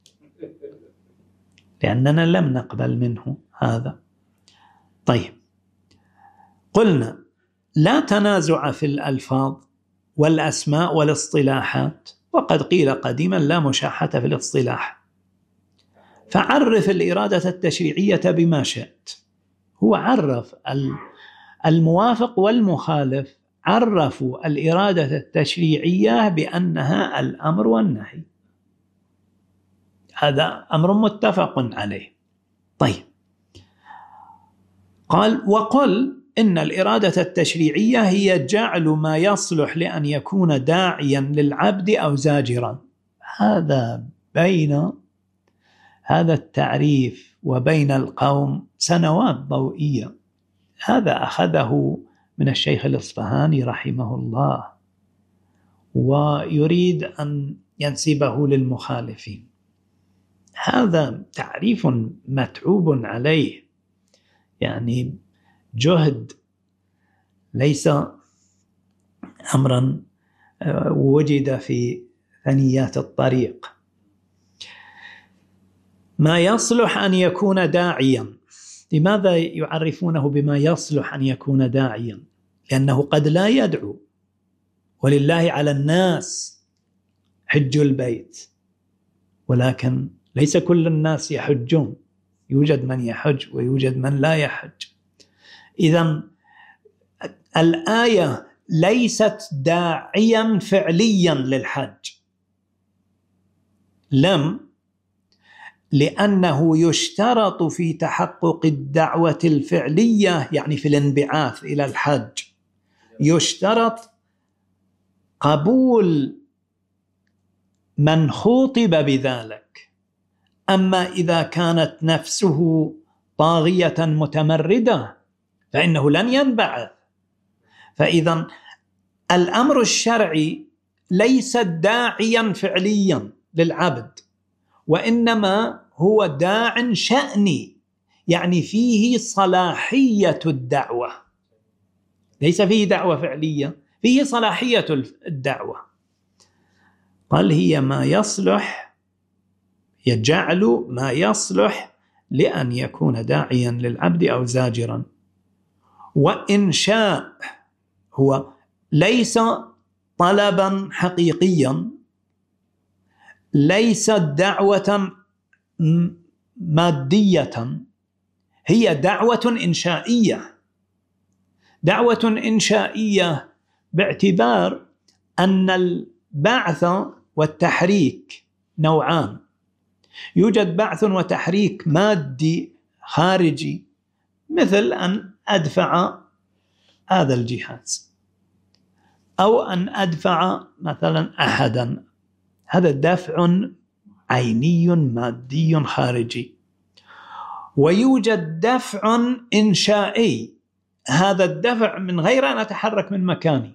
لأننا لم نقبل منه هذا. طيب، قلنا: لا تنازع في الألفاظ والأسماء والاصطلاحات، وقد قيل قديما: لا مشاحة في الاصطلاح. فعرف الإرادة التشريعية بما شئت. هو عرف الموافق والمخالف، عرفوا الإرادة التشريعية بأنها الأمر والنهي، هذا أمر متفق عليه. طيب، قال: وقل إن الإرادة التشريعية هي جعل ما يصلح لأن يكون داعيا للعبد أو زاجرا. هذا بين هذا التعريف وبين القوم سنوات ويريد أن ينسبه للمخالفين. هذا تعريف متعوب عليه، يعني جهد، ليس أمرا وجد في ثنيات الطريق. ما يصلح أن يكون داعيا. لماذا يعرفونه بما يصلح أن يكون داعيا؟ لأنه قد لا يدعو، ولله على الناس حج البيت، ولكن ليس كل الناس يحجون، يوجد من يحج ويوجد من لا يحج. إذن الآية ليست داعيا فعليا للحج، لأنه يشترط في تحقق الدعوة الفعلية، يعني في الانبعاث إلى الحج، يشترط قبول من خُطب بذلك. أما إذا كانت نفسه طاغية متمردة فإنه لن ينبعث. فإذا الأمر الشرعي ليس داعيا فعليا للعبد، وإنما هو داع شأني، يعني فيه صلاحية الدعوة، ليس فيه دعوة فعلية، فيه صلاحية الدعوة. قال هي ما يصلح، يجعل ما يصلح لأن يكون داعيا للعبد أو زاجرا. وإن شاء هو ليس طلبا حقيقيا، ليس دعوة مادية، هي دعوة إنشائية. دعوة إنشائية باعتبار أن البعث والتحريك نوعان. يوجد بعث وتحريك مادي خارجي، مثل أن أدفع هذا الجهاز أو أن أدفع مثلا أحدا، هذا دفع عيني مادي خارجي. ويوجد دفع إنشائي، هذا الدفع من غير أن أتحرك من مكاني،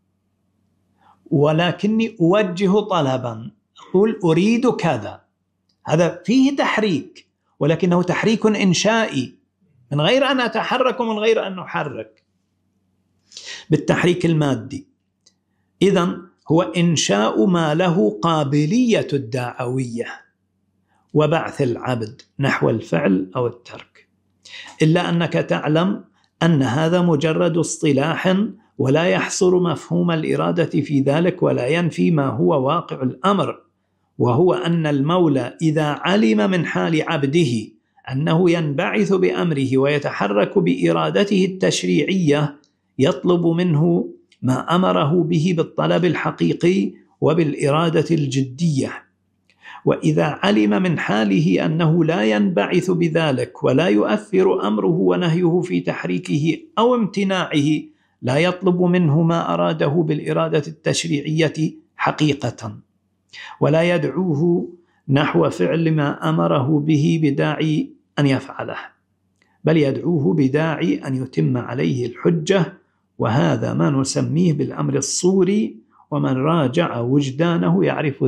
ولكني أوجه طلبا، أقول أريد كذا، هذا فيه تحريك، ولكنه تحريك إنشائي من غير أن أتحرك ومن غير أن أحرك بالتحريك المادي. إذن هو إنشاء ما له قابلية الدعوية وبعث العبد نحو الفعل أو الترك. إلا أنك تعلم أن هذا مجرد اصطلاح، ولا يحصر مفهوم الإرادة في ذلك، ولا ينفي ما هو واقع الأمر، وهو أن المولى إذا علم من حال عبده أنه ينبعث بأمره ويتحرك بإرادته التشريعية، يطلب منه ما أمره به بالطلب الحقيقي وبالإرادة الجدية. وإذا علم من حاله أنه لا ينبعث بذلك ولا يؤثر أمره ونهيه في تحريكه أو امتناعه، لا يطلب منه ما أراده بالإرادة التشريعية حقيقة، ولا يدعوه نحو فعل ما أمره به بداعي أن يفعله، بل يدعوه بداعي أن يتم عليه الحجة. وهذا ما نسميه بالأمر الصوري، ومن راجع وجدانه يعرف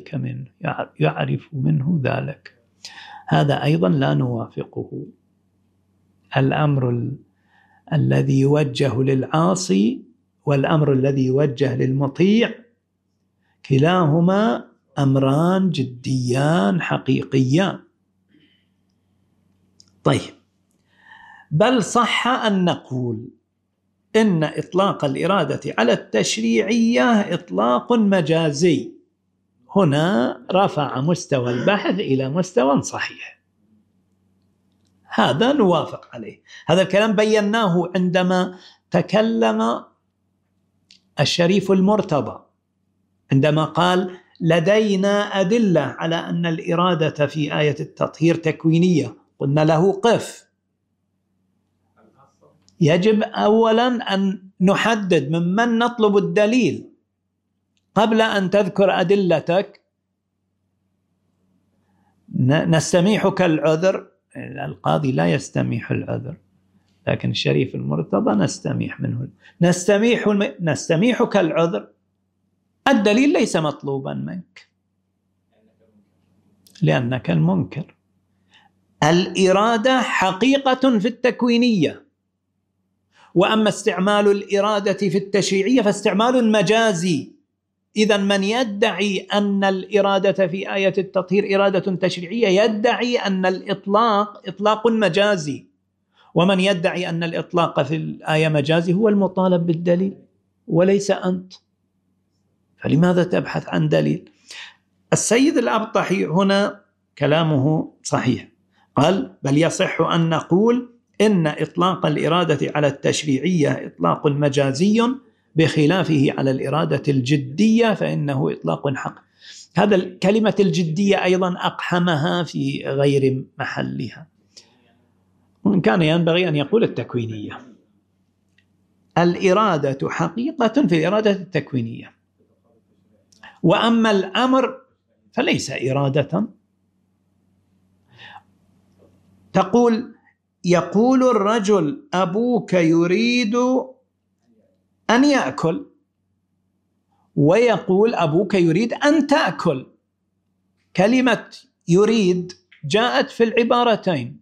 منه ذلك. هذا أيضا لا نوافقه. الأمر الذي يوجه للعاصي والأمر الذي يوجه للمطيع كلاهما أمران جديان حقيقيان. طيب، بل صح أن نقول إن إطلاق الإرادة على التشريعية إطلاق مجازي. هنا رفع مستوى البحث إلى مستوى صحيح، هذا نوافق عليه. هذا الكلام بيناه عندما تكلم الشريف المرتضى، عندما قال لدينا أدلة على أن الإرادة في آية التطهير تكوينية. قلنا له قف، يجب أولا أن نحدد ممن نطلب الدليل قبل أن تذكر أدلتك. نستميحك العذر، القاضي لا يستميح العذر، لكن الشريف المرتضى نستميح منه. نستميحك العذر، الدليل ليس مطلوبا منك لأنك المنكر. الإرادة حقيقة في التكوينية، وأما استعمال الإرادة في التشريعية فاستعمال مجازي. إذن من يدعي أن الإرادة في آية التطهير إرادة تشريعية يدعي أن الإطلاق إطلاق مجازي، ومن يدعي أن الإطلاق في الآية مجازي هو المطالب بالدليل وليس أنت. فلماذا تبحث عن دليل؟ السيد الأبطحي هنا كلامه صحيح، قال بل يصح أن نقول إن إطلاق الإرادة على التشريعية إطلاق مجازي بخلافه على الإرادة الجدية فإنه إطلاق حق. هذا الكلمة الجدية أيضا أقحمها في غير محلها، كان ينبغي أن يقول التكوينية. الإرادة حقيقة في الإرادة التكوينية، وأما الأمر فليس إرادة. يقول الرجل أبوك يريد أن يأكل، ويقول أبوك يريد أن تأكل. كلمة يريد جاءت في العبارتين،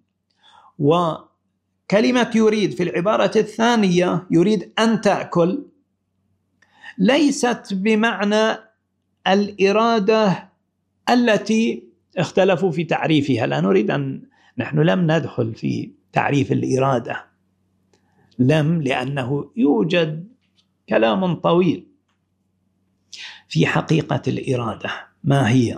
وكلمة يريد في العبارة الثانية يريد أن تأكل ليست بمعنى الإرادة التي اختلفوا في تعريفها. لا نريد نحن لم ندخل في تعريف الإرادة، لأنه يوجد كلام طويل في حقيقة الإرادة ما هي.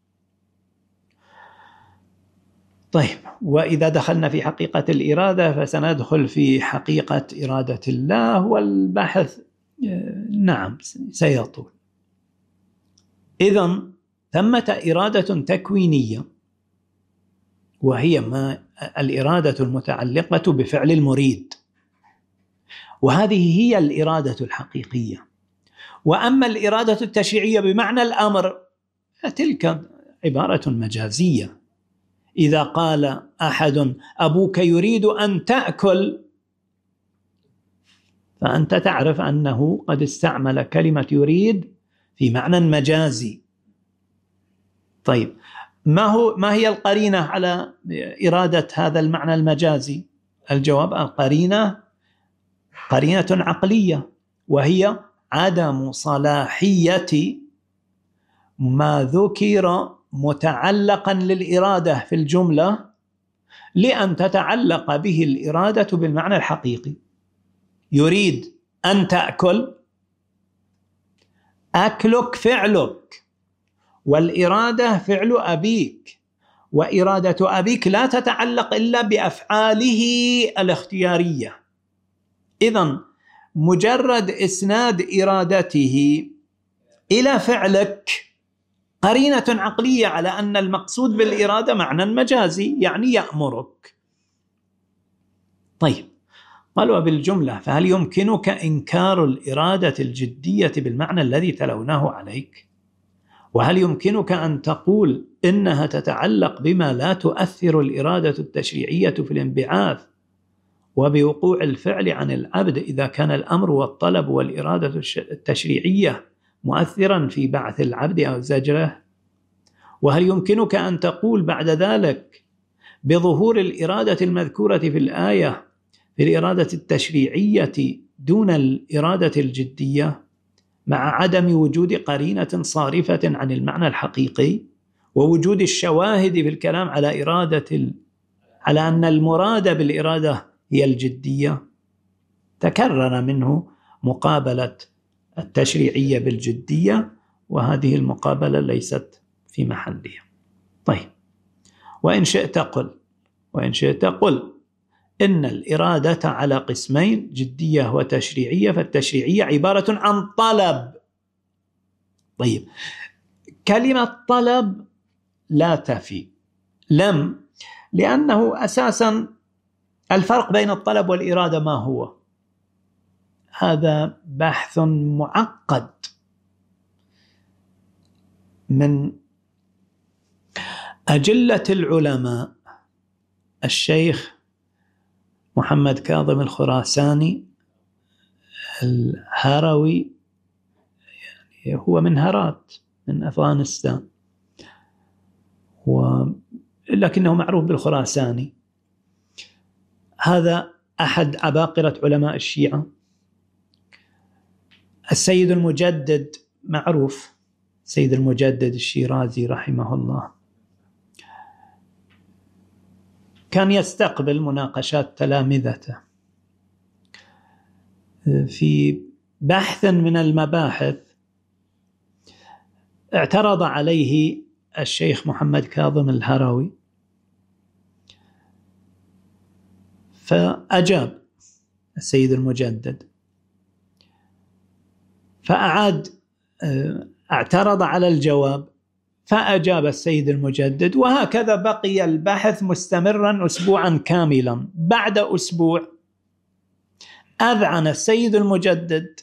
طيب، وإذا دخلنا في حقيقة الإرادة فسندخل في حقيقة إرادة الله، والبحث نعم سيطول. إذن ثمة إرادة تكوينية، وهي الإرادة المتعلقة بفعل المريد، وهذه هي الإرادة الحقيقية. وأما الإرادة التشريعية بمعنى الأمر فتلك عبارة مجازية. إذا قال أحد أبوك يريد أن تأكل فأنت تعرف أنه قد استعمل كلمة يريد في معنى مجازي. طيب، ما هي القرينة على إرادة هذا المعنى المجازي؟ الجواب القرينة قرينة عقلية، وهي عدم صلاحية ما ذكر متعلقا للإرادة في الجملة لأن تتعلق به الإرادة بالمعنى الحقيقي. يريد أن تأكل، أكلك فعلك، والإرادة فعل أبيك، وإرادة أبيك لا تتعلق إلا بأفعاله الاختيارية. إذن مجرد إسناد إرادته إلى فعلك قرينة عقلية على أن المقصود بالإرادة معنى مجازي، يعني يأمرك. طيب، قالوا بالجملة فهل يمكنك إنكار الإرادة الجدية بالمعنى الذي تلوناه عليك؟ وهل يمكنك أن تقول إنها تتعلق بما لا تؤثر الإرادة التشريعية في الانبعاث وبوقوع الفعل عن العبد إذا كان الأمر والطلب والإرادة التشريعية مؤثرا في بعث العبد أو زجره؟ وهل يمكنك أن تقول بعد ذلك بظهور الإرادة المذكورة في الآية في الإرادة التشريعية دون الإرادة الجدية مع عدم وجود قرينة صارفة عن المعنى الحقيقي ووجود الشواهد في الكلام على أن المراد بالإرادة هي الجدية؟ تكرر منه مقابلة التشريعية بالجدية، وهذه المقابلة ليست في محلها. طيب، وإن شئت قل إن الإرادة على قسمين، جدية وتشريعية، فالتشريعية عبارة عن طلب. طيب، كلمة طلب لا تفي، لأنه أساسا الفرق بين الطلب والإرادة ما هو؟ هذا بحث معقد. من أجلة العلماء الشيخ محمد كاظم الخراساني الهروي، هو من هرات من أفغانستان، لكنه معروف بالخراساني. هذا أحد عباقرة علماء الشيعة. السيد المجدد معروف، سيد المجدد الشيرازي رحمه الله، كان يستقبل مناقشات تلامذته. في بحث من المباحث اعترض عليه الشيخ محمد كاظم الهروي، فأجاب السيد المجدد، فأعاد اعترض على الجواب، فأجاب السيد المجدد، وهكذا بقي البحث مستمرا أسبوعا كاملا. بعد أسبوع أذعن السيد المجدد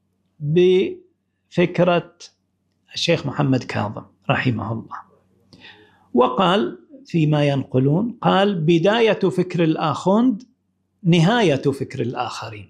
بفكرة الشيخ محمد كاظم رحمه الله، وقال فيما ينقلون، قال: بداية فكر الآخوند نهاية فكر الآخرين.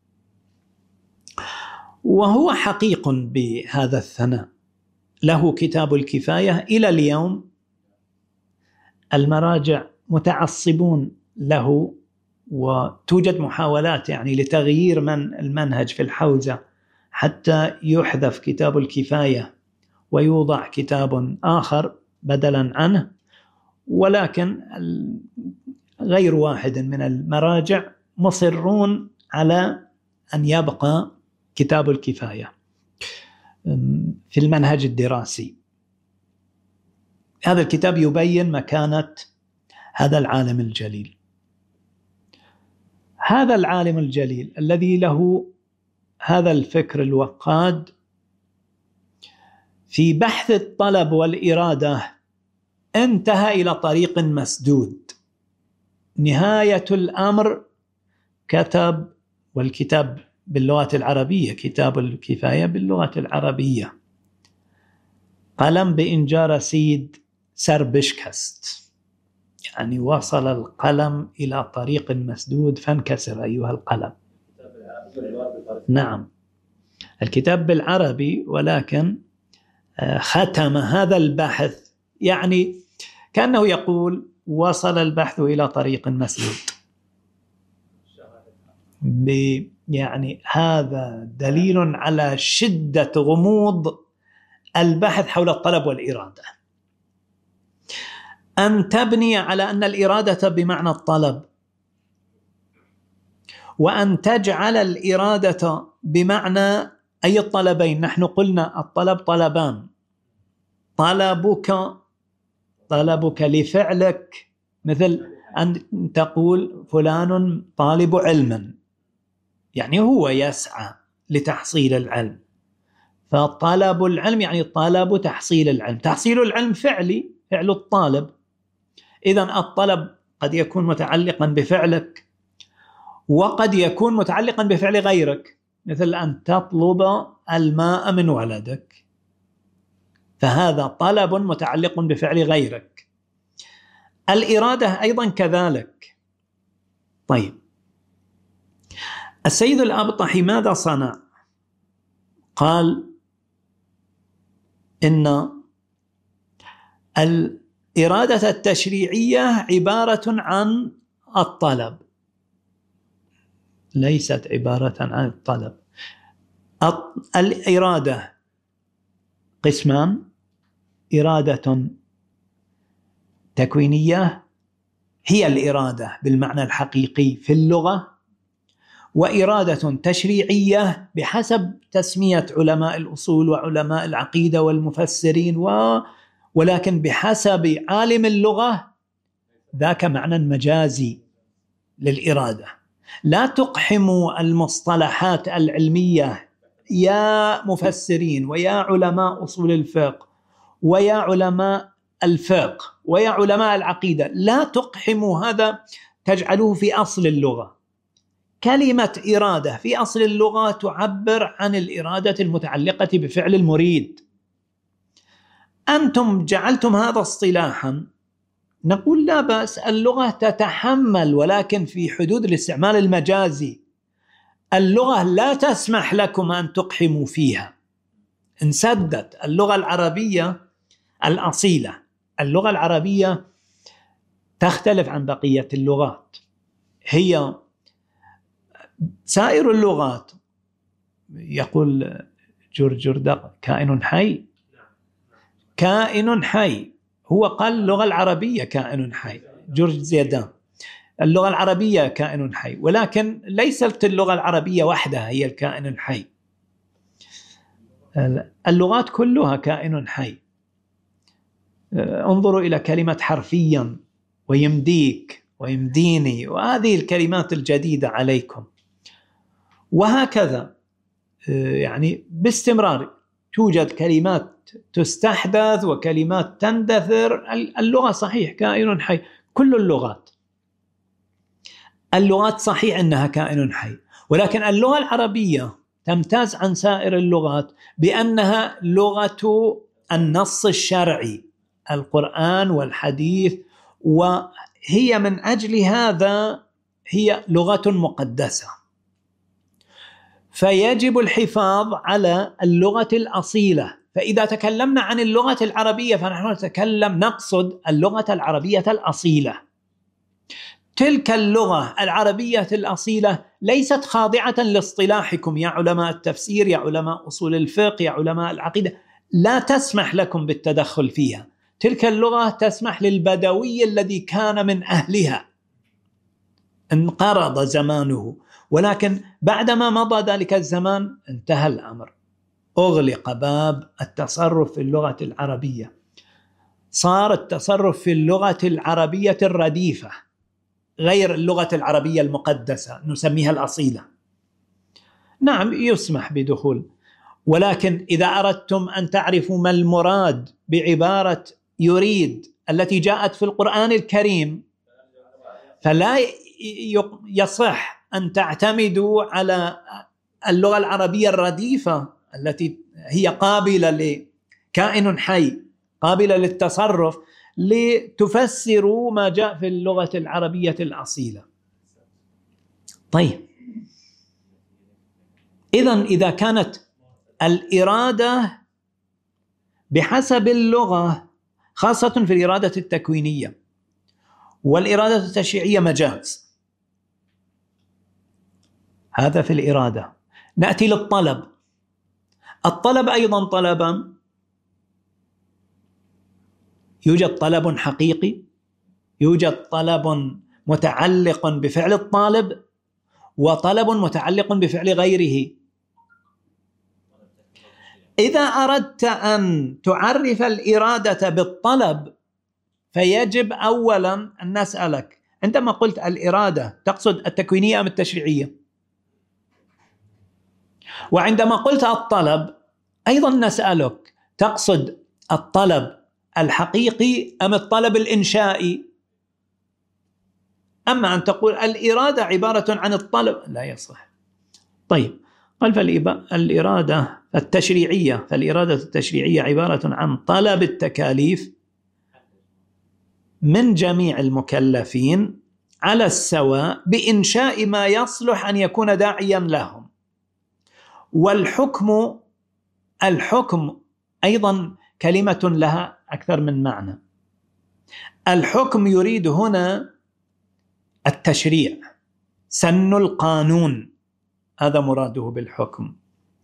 وهو حقيق بهذا الثناء. له كتاب الكفاية، إلى اليوم المراجع متعصبون له، وتوجد محاولات يعني لتغيير المنهج في الحوزة حتى يحذف كتاب الكفاية ويوضع كتاب آخر بدلا عنه، ولكن غير واحد من المراجع مصرون على أن يبقى كتاب الكفاية في المنهج الدراسي. هذا الكتاب يبين مكانة هذا العالم الجليل. هذا العالم الجليل الذي له هذا الفكر الوقاد في بحث الطلب والإرادة انتهى إلى طريق مسدود. نهاية الأمر كتب، والكتاب باللغة العربية، كتاب الكفاية باللغة العربية، قلم بإنجار سيد سربشكست، يعني وصل القلم إلى طريق مسدود فانكسر أيها القلم. نعم، الكتاب بالعربي، ولكن ختم هذا البحث، يعني كأنه يقول وصل البحث إلى طريق مسدود. يعني هذا دليل على شدة غموض البحث حول الطلب والإرادة. أن تبني على أن الإرادة بمعنى الطلب، وأن تجعل الإرادة بمعنى أي الطلبين. نحن قلنا الطلب طلبان: طلبك لفعلك، مثل أن تقول فلان طالب علما، يعني هو يسعى لتحصيل العلم، فطلب العلم يعني طلب تحصيل العلم. تحصيل العلم فعلي، فعل الطالب. إذن الطلب قد يكون متعلقا بفعلك، وقد يكون متعلقا بفعل غيرك، مثل أن تطلب الماء من ولدك، فهذا طلب متعلق بفعل غيرك. الإرادة أيضا كذلك. طيب، السيد الأبطحي ماذا صنع؟ قال إن الإرادة التشريعية عبارة عن الطلب، ليست عبارة عن الطلب. الإرادة قسمان: إرادة تكوينية هي الإرادة بالمعنى الحقيقي في اللغة، وإرادة تشريعية بحسب تسمية علماء الأصول وعلماء العقيدة والمفسرين، ولكن بحسب عالم اللغة ذاك معنى مجازي للإرادة. لا تقحموا المصطلحات العلمية يا مفسرين ويا علماء أصول الفقه ويا علماء الفقه ويا علماء العقيدة، لا تقحموا هذا، تجعلوه في أصل اللغة. كلمة إرادة في أصل اللغة تعبر عن الإرادة المتعلقة بفعل المريد. أنتم جعلتم هذا اصطلاحا، نقول لا بأس، اللغة تتحمل، ولكن في حدود الاستعمال المجازي. اللغة لا تسمح لكم أن تقحموا فيها. انسدت اللغة العربية الأصيلة. اللغة العربية تختلف عن بقية اللغات. هي سائر اللغات، يقول جرجردق كائن حي، كائن حي، هو قال اللغة العربية كائن حي، جورج زيدان، اللغة العربية كائن حي، ولكن ليست اللغة العربية وحدها هي الكائن الحي، اللغات كلها كائن حي. انظروا إلى كلمة حرفيا ويمديك ويمديني وهذه الكلمات الجديدة عليكم، وهكذا يعني باستمرار توجد كلمات تستحدث وكلمات تندثر. اللغة صحيح كائن حي، كل اللغات صحيح أنها كائن حي، ولكن اللغة العربية تمتاز عن سائر اللغات بأنها لغة النص الشرعي، القرآن والحديث، وهي من أجل هذا هي لغة مقدسة، فيجب الحفاظ على اللغة الأصيلة. فإذا تكلمنا عن اللغة العربية فنحن نقصد اللغة العربية الأصيلة. تلك اللغة العربية الأصيلة ليست خاضعة لاصطلاحكم يا علماء التفسير، يا علماء أصول الفقه، يا علماء العقيدة، لا تسمح لكم بالتدخل فيها. تلك اللغة تسمح للبدوي الذي كان من أهلها، انقرض زمانه، ولكن بعدما مضى ذلك الزمان انتهى الأمر، أغلق باب التصرف في اللغة العربية، صار التصرف في اللغة العربية الرديفة غير اللغة العربية المقدسة نسميها الأصيلة. نعم يسمح بدخول، ولكن إذا أردتم أن تعرفوا ما المراد بعبارة يريد التي جاءت في القرآن الكريم فلا يصح أن تعتمدوا على اللغة العربية الرديفة التي هي قابلة لكائن حي، قابلة للتصرف، لتفسروا ما جاء في اللغة العربية الأصيلة. طيب، إذا كانت الإرادة بحسب اللغة، خاصة في الإرادة التكوينية والإرادة التشريعية مجاز، هذا في الإرادة. نأتي للطلب. الطلب أيضا طلبا، يوجد طلب حقيقي، يوجد طلب متعلق بفعل الطالب، وطلب متعلق بفعل غيره. إذا أردت أن تعرف الإرادة بالطلب فيجب أولا أن نسألك، عندما قلت الإرادة تقصد التكوينية أم التشريعية؟ وعندما قلت الطلب أيضا نسألك، تقصد الطلب الحقيقي أم الطلب الإنشائي؟ أما أن تقول الإرادة عبارة عن الطلب لا يصح. طيب، قال فالإرادة التشريعية عبارة عن طلب التكاليف من جميع المكلفين على السواء بإنشاء ما يصلح أن يكون داعيا لهم. والحكم أيضا كلمة لها أكثر من معنى. الحكم يريد هنا التشريع، سن القانون، هذا مراده بالحكم.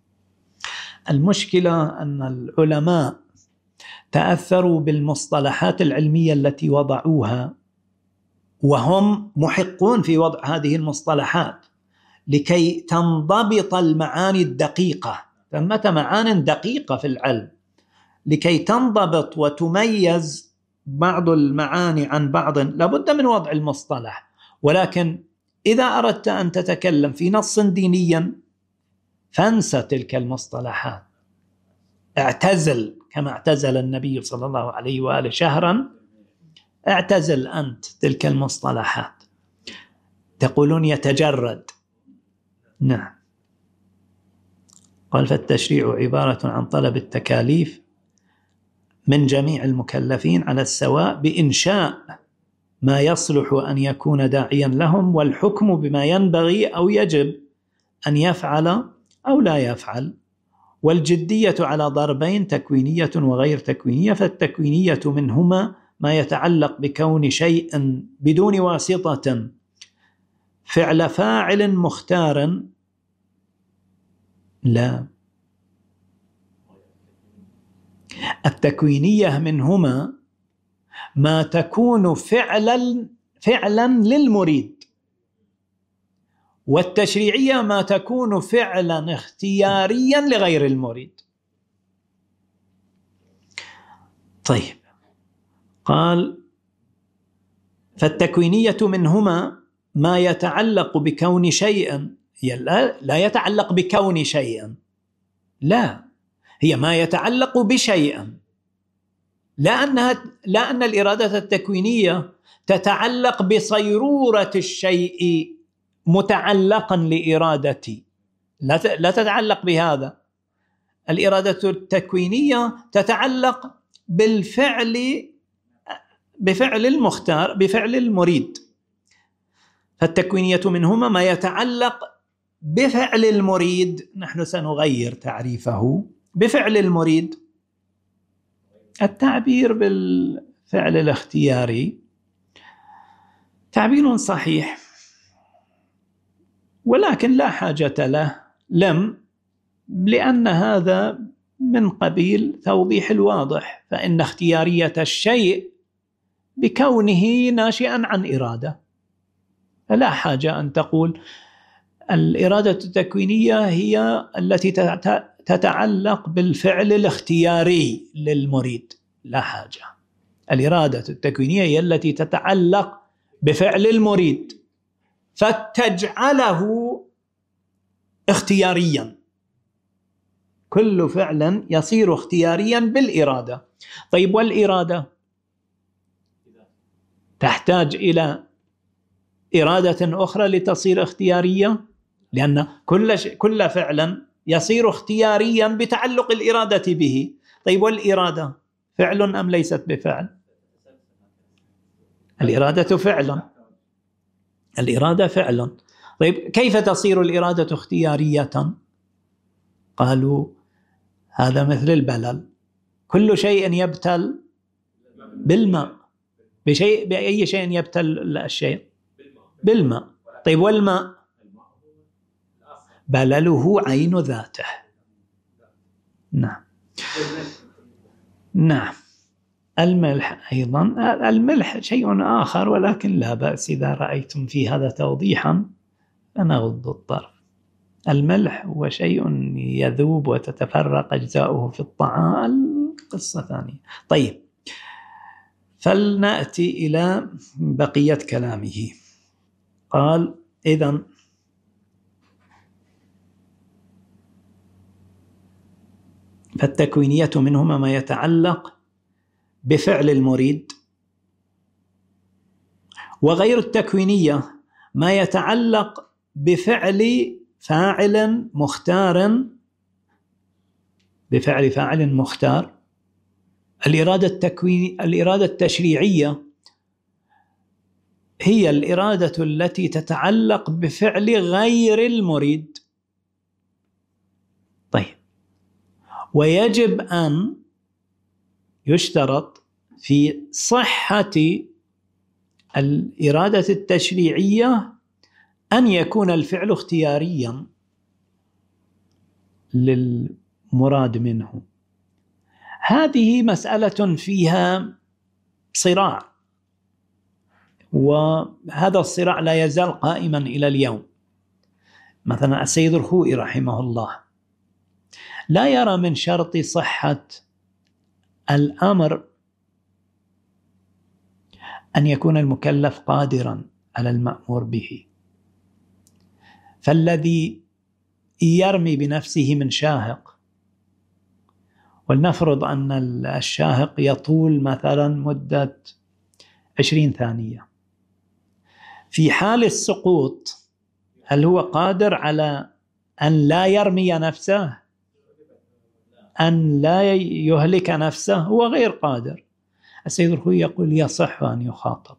المشكلة أن العلماء تأثروا بالمصطلحات العلمية التي وضعوها، وهم محقون في وضع هذه المصطلحات لكي تنضبط المعاني الدقيقة. ثمة معان دقيقة في العلم، لكي تنضبط وتميز بعض المعاني عن بعض لابد من وضع المصطلح. ولكن إذا أردت أن تتكلم في نص دينيا فانسى تلك المصطلحات، اعتزل كما اعتزل النبي صلى الله عليه وآله شهرا، اعتزل أنت تلك المصطلحات. تقولون يتجرد، نعم. قال فالتشريع عبارة عن طلب التكاليف من جميع المكلفين على السواء بإنشاء ما يصلح أن يكون داعيا لهم، والحكم بما ينبغي أو يجب أن يفعل أو لا يفعل. والجدية على ضربين: تكوينية وغير تكوينية. فالتكوينية منهما ما يتعلق بكون شيء بدون واسطة فعل فاعل مختار. لا، التكوينية منهما ما تكون فعلا للمريد، والتشريعية ما تكون فعلا اختياريا لغير المريد. طيب، قال: فالتكوينية منهما ما يتعلق بكون شيء، لا يتعلق بكون شيء، لا، هي ما يتعلق بشيء، لا أن الإرادة التكوينية تتعلق بصيرورة الشيء متعلقا لإرادتي، لا تتعلق بهذا. الإرادة التكوينية تتعلق بفعل المختار، بفعل المريد. فالتكوينية منهما ما يتعلق بفعل المريد، نحن سنغير تعريفه، بفعل المريد. التعبير بالفعل الاختياري تعبير صحيح، ولكن لا حاجة له، لأن هذا من قبيل توضيح الواضح، فإن اختيارية الشيء بكونه ناشئا عن إرادة، فلا حاجة أن تقول الإرادة التكوينية هي التي تتعلق بالفعل الاختياري للمريد، لا حاجة. الإرادة التكوينية هي التي تتعلق بفعل المريد فتجعله اختياريا، كل فعل يصير اختياريا بالإرادة. طيب، والإرادة تحتاج إلى إرادة أخرى لتصير اختيارية، لأن كل فعل يصير اختياريا بتعلق الإرادة به. طيب، والإرادة فعل أم ليست بفعل؟ الإرادة فعل، الإرادة فعل. طيب، كيف تصير الإرادة اختيارية؟ قالوا هذا مثل البلل، كل شيء يبتل بالماء. بأي شيء يبتل الشيء؟ بالماء. طيب، والماء بلله عين ذاته. نعم. الملح أيضا، الملح شيء آخر، ولكن لا بأس إذا رأيتم في هذا توضيحا فنغض الطرف. الملح هو شيء يذوب وتتفرق أجزاؤه في الطعام، قصة ثانية. طيب، فلنأتي إلى بقية كلامه. قال: إذن فالتكوينية منهما ما يتعلق بفعل المريد، وغير التكوينية ما يتعلق بفعل فاعل مختار، بفعل فاعل مختار. الإرادة التشريعية هي الإرادة التي تتعلق بفعل غير المريد. طيب، ويجب أن يشترط في صحة الإرادة التشريعية أن يكون الفعل اختياريا للمراد منه. هذه مسألة فيها صراع، وهذا الصراع لا يزال قائما إلى اليوم. مثلا السيد الخوئي رحمه الله لا يرى من شرط صحة الأمر أن يكون المكلف قادرا على المأمور به. فالذي يرمي بنفسه من شاهق، ولنفرض أن الشاهق يطول مثلا مدة 20 ثانية، في حال السقوط هل هو قادر على أن لا يرمي نفسه، أن لا يهلك نفسه؟ هو غير قادر. السيد الخوئي يقول يصح أن يخاطب،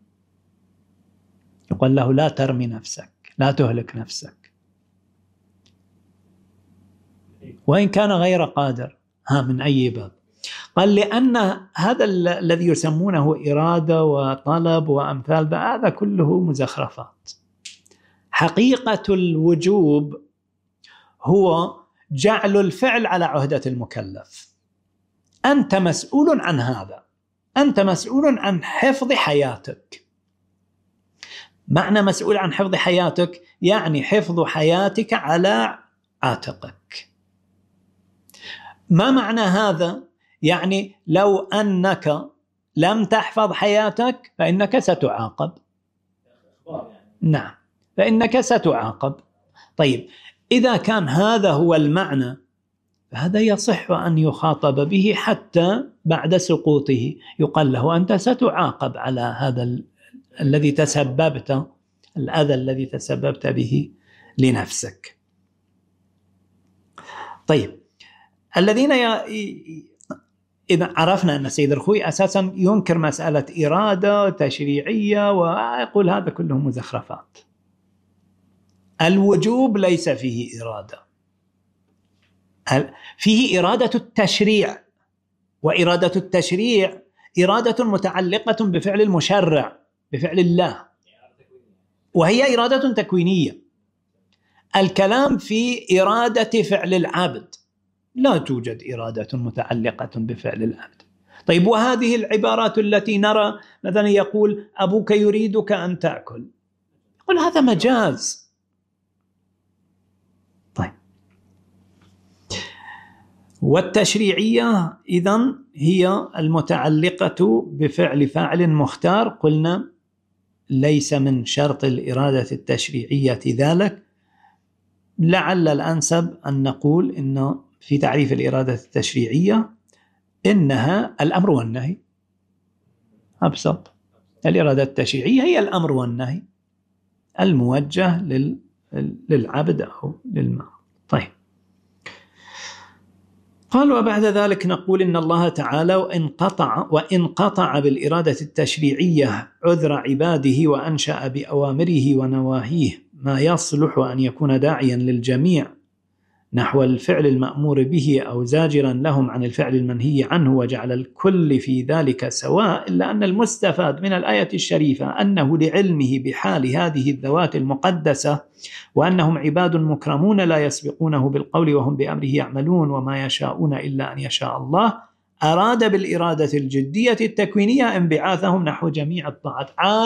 يقول له لا ترمي نفسك، لا تهلك نفسك. وإن كان غير قادر. من أي باب؟ قال لأن هذا الذي يسمونه إرادة وطلب وأمثال هذا كله مزخرفات. حقيقة الوجوب هو جعل الفعل على عهدة المكلف. أنت مسؤول عن هذا، أنت مسؤول عن حفظ حياتك. معنى مسؤول عن حفظ حياتك يعني حفظ حياتك على عاتقك. ما معنى هذا؟ يعني لو أنك لم تحفظ حياتك فإنك ستعاقب. نعم، فإنك ستعاقب. طيب، إذا كان هذا هو المعنى فهذا يصح أن يخاطب به حتى بعد سقوطه، يقال له أنت ستعاقب على هذا الذي تسببت، الأذى الذي تسببت به لنفسك. طيب، الذين إذا عرفنا أن السيد الخوئي أساسا ينكر مسألة إرادة تشريعية ويقول هذا كله مزخرفات. الوجوب ليس فيه إرادة، فيه إرادة التشريع، وإرادة التشريع إرادة متعلقة بفعل المشرع، بفعل الله، وهي إرادة تكوينية. الكلام في إرادة فعل العبد، لا توجد إرادة متعلقة بفعل العبد. طيب، وهذه العبارات التي نرى مثلا يقول أبوك يريدك أن تأكل، يقول هذا مجاز. طيب، والتشريعية إذن هي المتعلقة بفعل فاعل مختار. قلنا ليس من شرط الإرادة التشريعية ذلك. لعل الأنسب أن نقول إن في تعريف الإرادة التشريعية إنها الأمر والنهي. أبسط، الإرادة التشريعية هي الأمر والنهي الموجه للعبد أو للمال. طيب، قال وبعد ذلك نقول إن الله تعالى وإن قطع بالإرادة التشريعية عذر عباده وأنشأ بأوامره ونواهيه ما يصلح أن يكون داعيا للجميع نحو الفعل المأمور به أو زاجرا لهم عن الفعل المنهي عنه، وجعل الكل في ذلك سواء، إلا أن المستفاد من الآية الشريفة أنه لعلمه بحال هذه الذوات المقدسة وأنهم عباد مكرمون لا يسبقونه بالقول وهم بأمره يعملون وما يشاءون إلا أن يشاء الله، أراد بالإرادة الجدية التكوينية انبعاثهم نحو جميع الطاعات.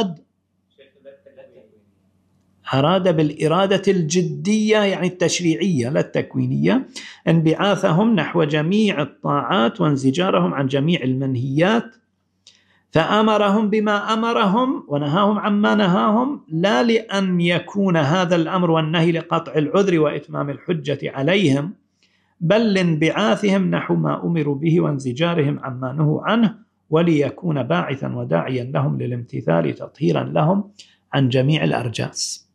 أراد بالإرادة الجدية يعني التشريعية لا التكوينية انبعاثهم نحو جميع الطاعات وانزجارهم عن جميع المنهيات، فأمرهم بما أمرهم ونهاهم عما نهاهم، لا لأن يكون هذا الأمر والنهي لقطع العذر وإتمام الحجة عليهم، بل لانبعاثهم نحو ما أمروا به وانزجارهم عما نهوا عنه، وليكون باعثا وداعيا لهم للامتثال تطهيرا لهم عن جميع الأرجاس.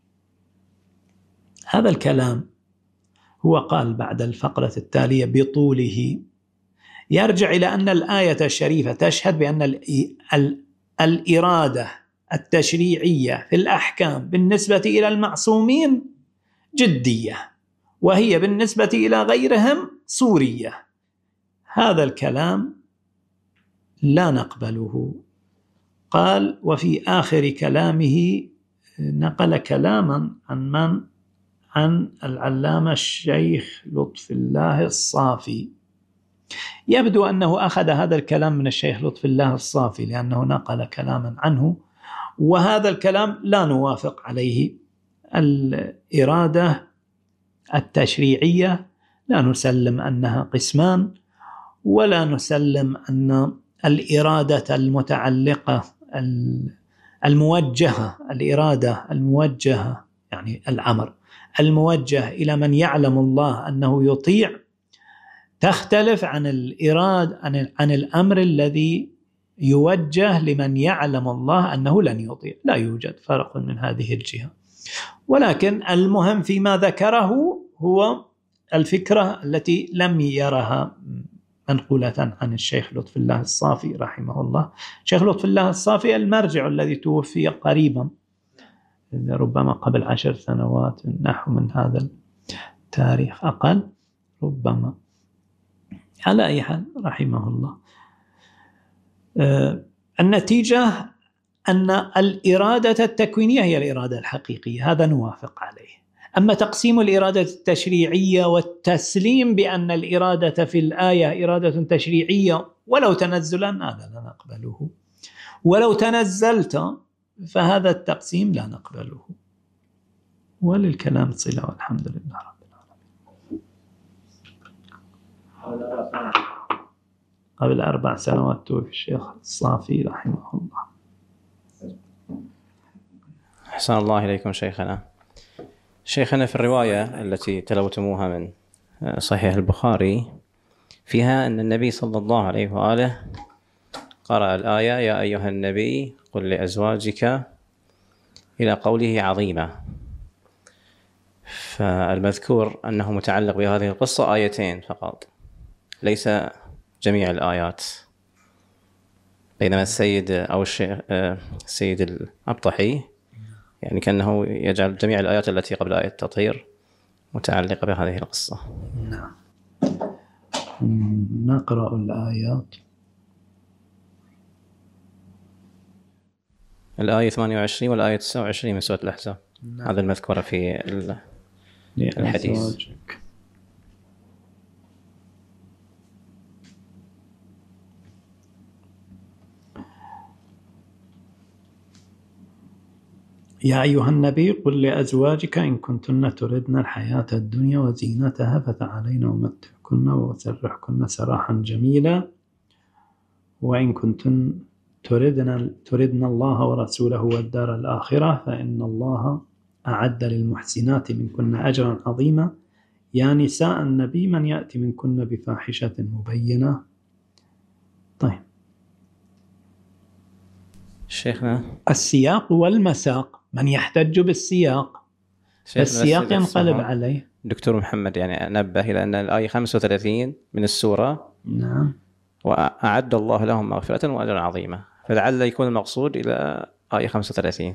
هذا الكلام هو قال بعد الفقرة التالية بطوله يرجع إلى أن الآية الشريفة تشهد بأن الإرادة التشريعية في الأحكام بالنسبة إلى المعصومين جدية، وهي بالنسبة إلى غيرهم صورية. هذا الكلام لا نقبله. قال وفي آخر كلامه نقل كلاما عن العلامة الشيخ لطف الله الصافي. يبدو أنه أخذ هذا الكلام من الشيخ لطف الله الصافي لأنه نقل كلاما عنه، وهذا الكلام لا نوافق عليه. الإرادة التشريعية لا نسلم أنها قسمان، ولا نسلم أن الإرادة المتعلقة الموجهة، الإرادة الموجهة يعني الأمر الموجه إلى من يعلم الله أنه يطيع تختلف عن عن الأمر الذي يوجه لمن يعلم الله أنه لن يطيع. لا يوجد فرق من هذه الجهة، ولكن المهم فيما ذكره هو الفكرة التي لم يرها منقولة عن الشيخ لطف الله الصافي رحمه الله. الشيخ لطف الله الصافي المرجع الذي توفي قريبا، ربما قبل 10 سنوات نحو من هذا التاريخ أقل، ربما. على أي حال رحمه الله. النتيجة أن الإرادة التكوينية هي الإرادة الحقيقية، هذا نوافق عليه. أما تقسيم الإرادة التشريعية والتسليم بأن الإرادة في الآية إرادة تشريعية ولو تنزلا، هذا لا نقبله. ولو تنزلت فهذا التقسيم لا نقبله. وللكلام صلة، والحمد لله رب العالمين. قبل 4 سنوات توفي الشيخ الصافي رحمه الله. أحسن الله إليكم شيخنا. شيخنا، في الرواية التي تلوتموها من صحيح البخاري فيها أن النبي صلى الله عليه وآله قرأ الآية يا أيها النبي قل لأزواجك إلى قوله عظيمة، فالمذكور أنه متعلق بهذه القصة آيتين فقط، ليس جميع الآيات، بينما السيد أو السيد الأبطحي يعني كأنه يجعل جميع الآيات التي قبل آية التطهير متعلقة بهذه القصة. نعم. نقرأ الآيات. الآية 28 والآية 29 من سورة الأحزاب. نعم. هذا المذكور في الحديث. يا أيها النبي قل لأزواجك إن كنتن تردن الحياة الدنيا وزينتها فتعالين أمتعكن وأسرحكن سراحا جميلا وإن كنتن تردن الله ورسوله والدار الآخرة فإن الله أعد للمحسنات منكن أجرا عظيما يا نساء النبي من يأتي منكن بفاحشة مبينة. طيب شيخنا، السياق والمساق، من يحتج بالسياق السياق ينقلب عليه. دكتور محمد يعني نبه إلى أن الآية 35 من السورة نعم وأعد الله لهم مغفرة وأجرا عظيما، فلعل يكون المقصود إلى آية 35.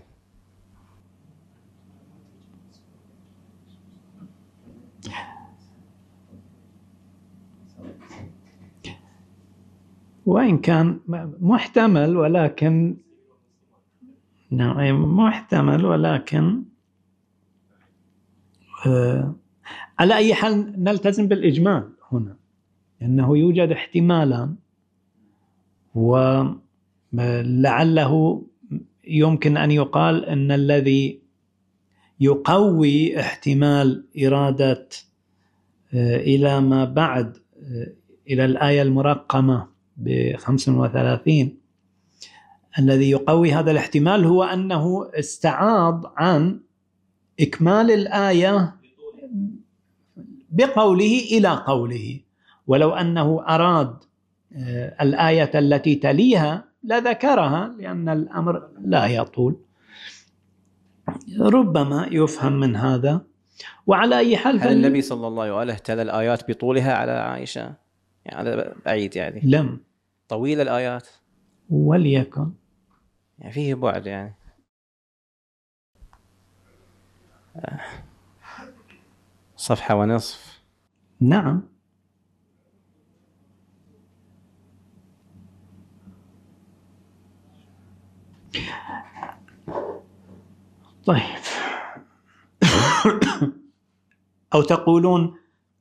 وإن كان محتمل ولكن نعم محتمل ولكن على أي حال نلتزم بالإجمال هنا، لأنه يوجد احتمالان ولعله يمكن أن يقال أن الذي يقوي احتمال إرادة إلى ما بعد إلى الآية المرقمة ب35 الذي يقوي هذا الاحتمال هو أنه استعاض عن إكمال الآية بقوله إلى قوله، ولو أنه أراد الآية التي تليها لذكرها لأن الأمر لا يطول، ربما يفهم من هذا. وعلى أي حال هل النبي صلى الله عليه وآله تلا الآيات بطولها على عائشة؟ يعني بعيد يعني لم طويل الآيات وليكن يعني فيه بعد يعني صفحة ونصف. نعم طيب أو تقولون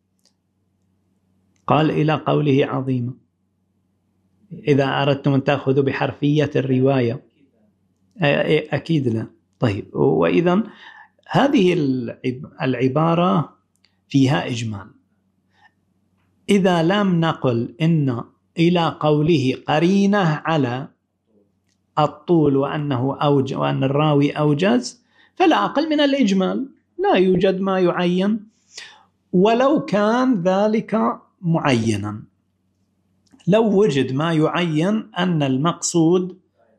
قال إلى قوله عظيمة إذا أردتم أن تأخذوا بحرفية الرواية أكيد لا. طيب وإذا هذه العبارة فيها إجمال. إذا لم نقل إن إلى قوله قرينة على الطول وأن الراوي أوجز فلا أقل من الإجمال، لا يوجد ما يعين ولو كان ذلك معينا. لو وجد ما يعين أن المقصود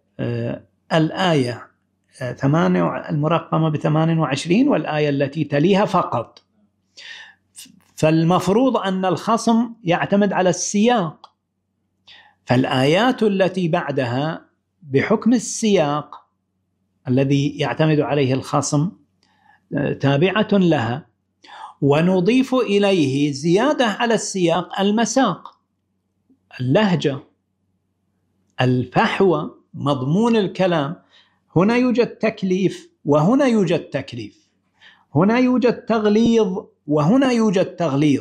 الآية المرقمة ب28 والآية التي تليها فقط، فالمفروض أن الخصم يعتمد على السياق، فالآيات التي بعدها بحكم السياق الذي يعتمد عليه الخصم تابعة لها، ونضيف إليه زيادة على السياق المساق، اللهجة، الفحوى، مضمون الكلام. هنا يوجد تكليف وهنا يوجد تكليف، هنا يوجد تغليظ وهنا يوجد تغليظ.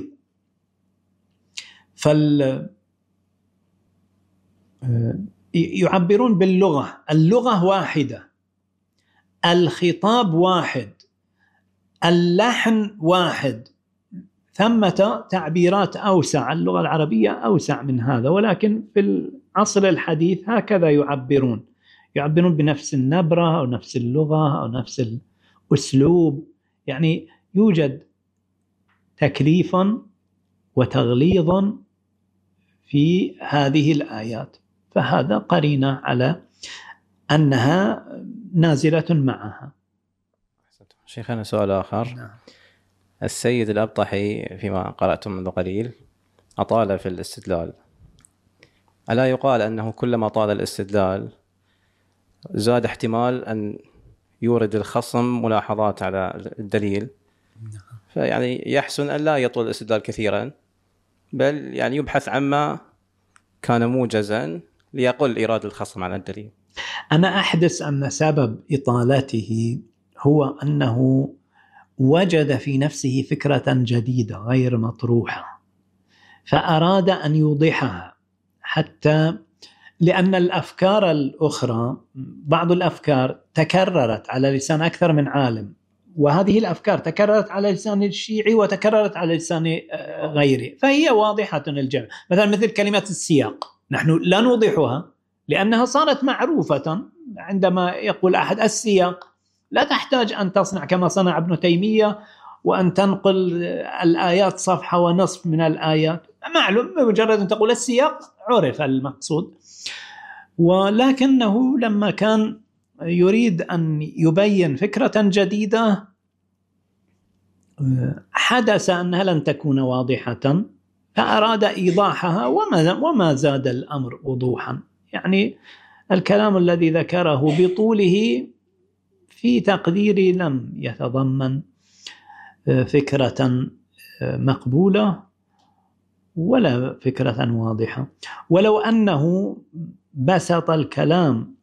يعبرون باللغة، اللغة واحدة، الخطاب واحد، اللحن واحد. ثمة تعبيرات أوسع، اللغة العربية أوسع من هذا، ولكن في العصر الحديث هكذا يعبرون بنفس النبرة أو نفس اللغة أو نفس الأسلوب. يعني يوجد تكليف وتغليظ في هذه الآيات، فهذا قرينة على أنها نازلة معها. شيخنا سؤال آخر. نعم. السيد الأبطحي فيما قرأته منذ قليل أطال في الاستدلال، ألا يقال أنه كلما طال الاستدلال زاد احتمال أن يورد الخصم ملاحظات على الدليل؟ فيعني يحسن أن لا يطول الاستدلال كثيرا، بل يعني يبحث عما كان موجزا ليقل إيراد الخصم على الدليل. أنا أحدث أن سبب إطالته هو أنه وجد في نفسه فكرة جديدة غير مطروحة، فأراد أن يوضحها، حتى لأن الأفكار الأخرى، بعض الأفكار تكررت على لسان أكثر من عالم، وهذه الأفكار تكررت على لسان الشيعي وتكررت على لسان غيره، فهي واضحة الجمع. مثل كلمة السياق، نحن لا نوضحها لأنها صارت معروفة. عندما يقول أحد السياق، لا تحتاج أن تصنع كما صنع ابن تيمية وأن تنقل الآيات صفحة ونصف من الآيات، معلوم بمجرد أن تقول السياق عرف المقصود. ولكنه لما كان يريد أن يبين فكرة جديدة حدث أنها لن تكون واضحة، فأراد إيضاحها وما زاد الأمر وضوحا. يعني الكلام الذي ذكره بطوله في تقديري لم يتضمن فكرة مقبولة ولا فكرة واضحة، ولو أنه بسط الكلام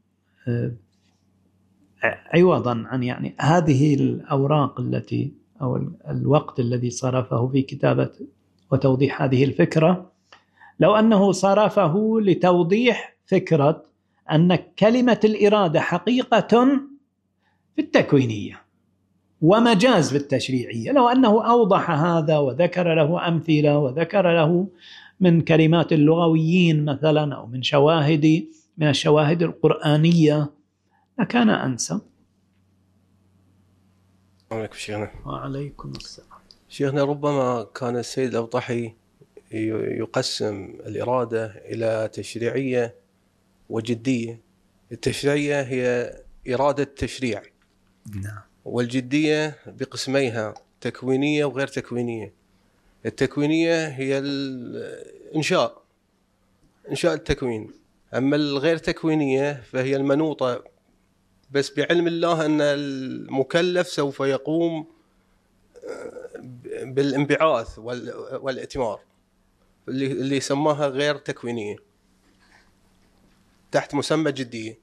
عوضا عن يعني هذه الأوراق التي أو الوقت الذي صرفه في كتابة وتوضيح هذه الفكرة، لو أنه صرفه لتوضيح فكرة أن كلمة الإرادة حقيقة في التكوينية ومجاز في التشريعية، لو أنه أوضح هذا وذكر له أمثلة وذكر له من كلمات اللغويين مثلا أو من الشواهد القرآنية لكان أنسب. عليكم شيخنا. وعليكم السلام. شيخنا، ربما كان السيد الأبطحي يقسم الإرادة إلى تشريعية وجدية. التشريعية هي إرادة تشريع، نعم، والجدية بقسميها تكوينية وغير تكوينية. التكوينية هي إنشاء التكوين، أما الغير تكوينية فهي المنوطة بس بعلم الله أن المكلف سوف يقوم بالانبعاث والاتمار، اللي سماها غير تكوينية تحت مسمى جدية.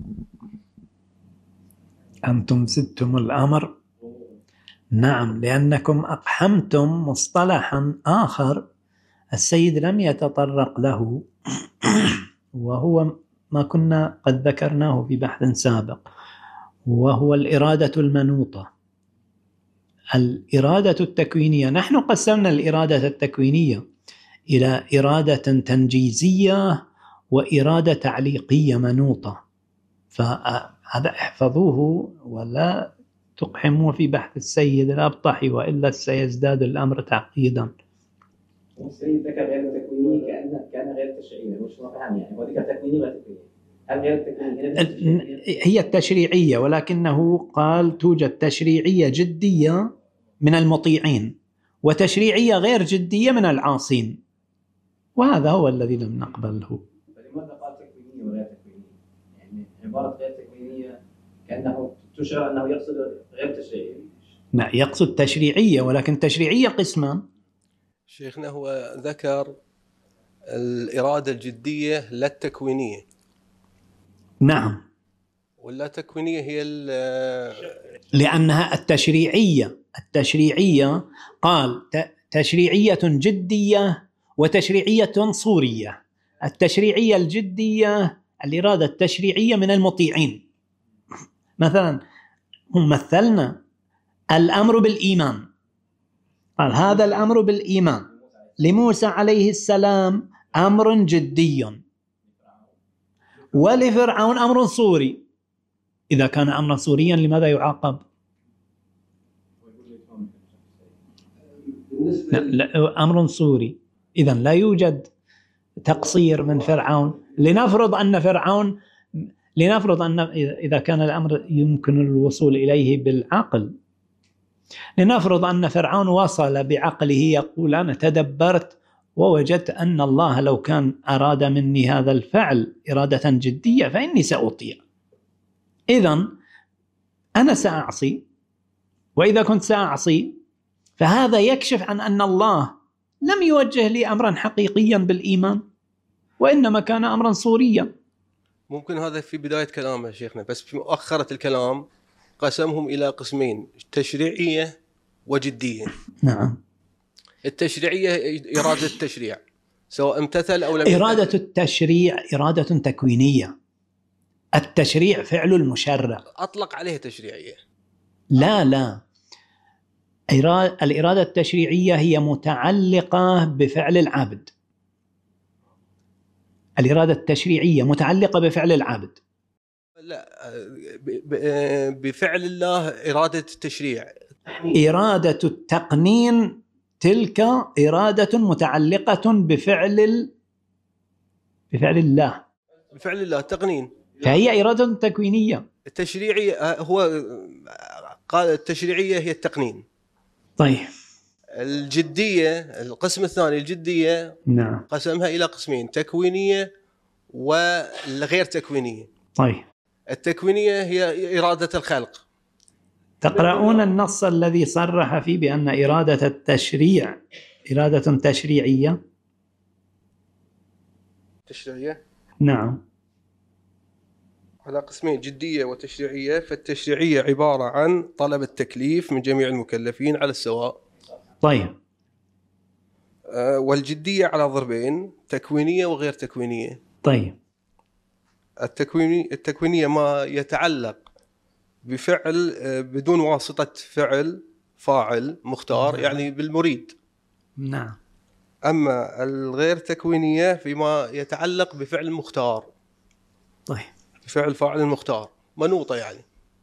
أنتم زدتم الأمر. نعم، لأنكم أقحمتم مصطلحا آخر السيد لم يتطرق له وهو ما كنا قد ذكرناه في بحث سابق، وهو الإرادة المنوطة، الإرادة التكوينية. نحن قسمنا الإرادة التكوينية إلى إرادة تنجيزية وإرادة تعليقية منوطة، فهذا احفظوه ولا تقحموا في بحث السيد الأبطحي، وإلا سيزداد الأمر تعقيدا. السيد ذكر غير تكويني كان غير تشريعي، مش فاهم يعني هو ذكر تكويني ولا تكويني؟ هل غير التكويني هي التشريعية، ولكنه قال توجد تشريعية جدية من المطيعين وتشريعية غير جدية من العاصين، وهذا هو الذي لم نقبله. فلماذا قال تكوينية وغير تكوينية؟ يعني عبارة غير تكوينية كأنه تشعر أنه يقصد غير تشريعي. نعم يقصد تشريعية، ولكن تشريعية قسمان. شيخنا هو ذكر الإرادة الجدية لا التكوينية. نعم، ولا تكوينية هي لأنها التشريعية قال تشريعية جدية وتشريعية صورية. التشريعية الجدية الإرادة التشريعية من المطيعين. مثلا هم مثلنا الأمر بالإيمان، قال هذا الأمر بالإيمان لموسى عليه السلام أمر جدي، ولفرعون أمر صوري. إذا كان أمرا صوريا لماذا يعاقب؟ لا، أمر صوري، إذن لا يوجد تقصير من فرعون. لنفرض أن إذا كان الأمر يمكن الوصول إليه بالعقل، لنفرض أن فرعون وصل بعقله يقول أنا تدبرت ووجدت أن الله لو كان أراد مني هذا الفعل إرادة جدية فإني سأطيع، إذن أنا سأعصي، وإذا كنت سأعصي فهذا يكشف عن أن الله لم يوجه لي أمرا حقيقيا بالإيمان، وإنما كان أمرا صوريا. ممكن هذا في بداية كلامه شيخنا، بس في مؤخرة الكلام قسمهم إلى قسمين: تشريعية وجدية. نعم. التشريعية إرادة التشريع سواء امتثل أو لم. إرادة التشريع إرادة تكوينية. التشريع فعل المشرع. أطلق عليه تشريعية. لا، الإرادة التشريعية هي متعلقة بفعل العبد. الإرادة التشريعية متعلقة بفعل العبد. لا، بفعل الله إرادة التشريع. إرادة التقنين تلك إرادة متعلقة بفعل الله. بفعل الله تقنين، فهي إرادة تكوينية. التشريعية هو قال التشريعية هي التقنين. طيب الجدية القسم الثاني الجدية، نعم، قسمها إلى قسمين: تكوينية والغير تكوينية. طيب التكوينية هي إرادة الخلق. تقرؤون النص الذي صرح فيه بأن إرادة التشريع إرادة تشريعية؟ تشريعية؟ نعم، على قسمين: جدية وتشريعية. فالتشريعية عبارة عن طلب التكليف من جميع المكلفين على السواء. طيب. والجدية على ضربين: تكوينية وغير تكوينية. طيب. التكوينية ما يتعلق بفعل بدون واسطة فاعل مختار، يعني بالمريد. نعم. أما الغير تكوينية فيما يتعلق بفعل مختار. طيب. فعل فاعل المختار منوطة يعني.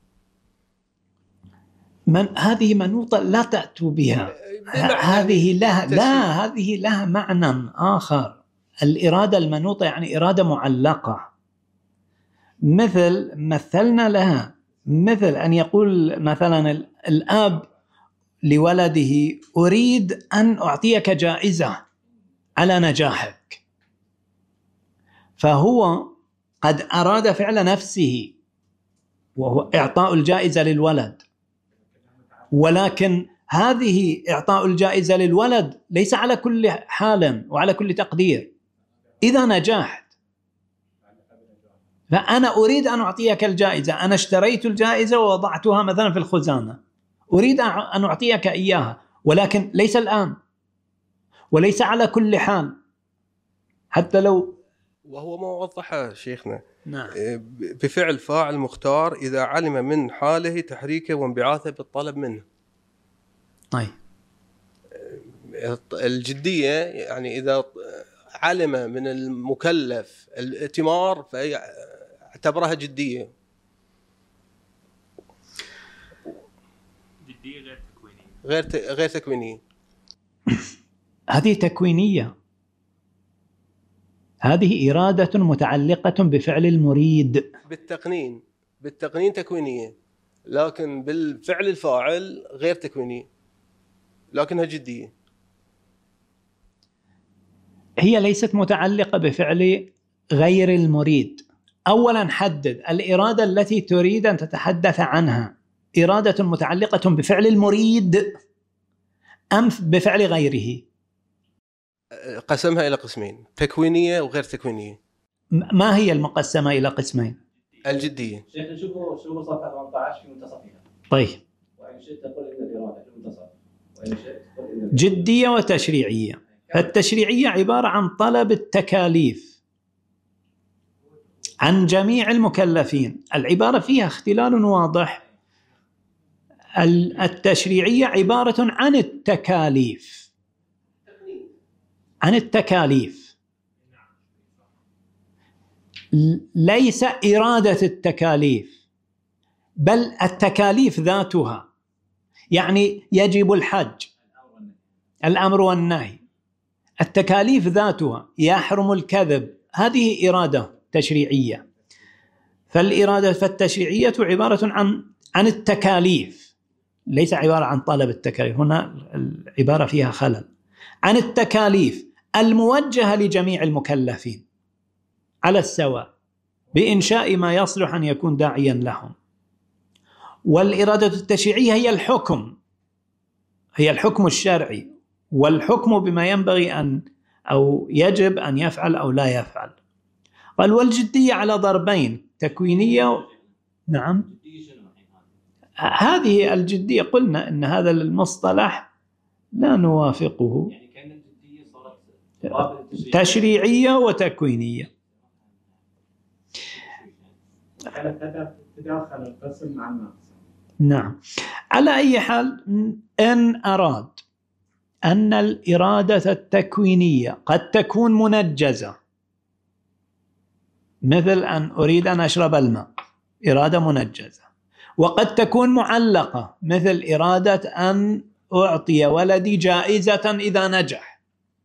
هذه منوطة لا تأتوا بها. هذه لها معنى آخر. الإرادة المنوطة يعني إرادة معلقة، مثلنا لها مثل أن يقول مثلا الأب لولده أريد أن أعطيك جائزة على نجاحك، فهو قد أراد فعل نفسه وهو إعطاء الجائزة للولد، ولكن هذه إعطاء الجائزة للولد ليس على كل حال وعلى كل تقدير. إذا نجحت فأنا أريد أن أعطيك الجائزة، أنا اشتريت الجائزة ووضعتها مثلا في الخزانة، أريد أن أعطيك إياها، ولكن ليس الآن وليس على كل حال، حتى لو. وهو ما وضحه شيخنا. نعم. بفعل فاعل مختار إذا علم من حاله تحريكه وانبعاثه بالطلب منه. طيب. الجدية يعني إذا علم من المكلف الائتمار فاعتبرها جدية. جدية غير تكوينية. غير تكوينية. هذه تكوينية، هذه إرادة متعلقة بفعل المريد. بالتقنين تكوينية، لكن بالفعل الفاعل غير تكوينية، لكنها جدية. هي ليست متعلقة بفعل غير المريد. أولا حدد الإرادة التي تريد أن تتحدث عنها، إرادة متعلقة بفعل المريد أم بفعل غيره؟ قسمها إلى قسمين، تكوينية وغير تكوينية. ما هي المقسمة إلى قسمين؟ الجدية. شيخ شوفوا صفحة 18 في منتصفها. طيب. وإن شئت تقول إن الإرادة في المنتصف، وإن شئت تقول إن جدية وتشريعية. فالتشريعية عبارة عن طلب التكاليف عن جميع المكلفين. العبارة فيها اختلال واضح. التشريعية عبارة عن التكاليف، عن التكاليف، ليس إرادة التكاليف، بل التكاليف ذاتها. يعني يجب الحج، الأمر والنهي، التكاليف ذاتها، يحرم الكذب، هذه إرادة تشريعية. فالتشريعية عبارة عن التكاليف، ليس عبارة عن طلب التكاليف. هنا العبارة فيها خلل. عن التكاليف الموجهة لجميع المكلفين على السواء بإنشاء ما يصلح أن يكون داعيا لهم. والإرادة التشريعية هي الحكم، هي الحكم الشرعي، والحكم بما ينبغي أو يجب أن يفعل أو لا يفعل. قال والجدية على ضربين، تكوينية. نعم، هذه الجدية قلنا إن هذا المصطلح لا نوافقه. يعني كان الجدية صارت تشريعية وتكوينية. كانت تتداخل القسم مع الناقص. نعم. على أي حال، إن أراد أن الإرادة التكوينية قد تكون منجزة، مثل أن أريد أن أشرب الماء، إرادة منجزة، وقد تكون معلقة، مثل إرادة أن أعطي ولدي جائزة إذا نجح،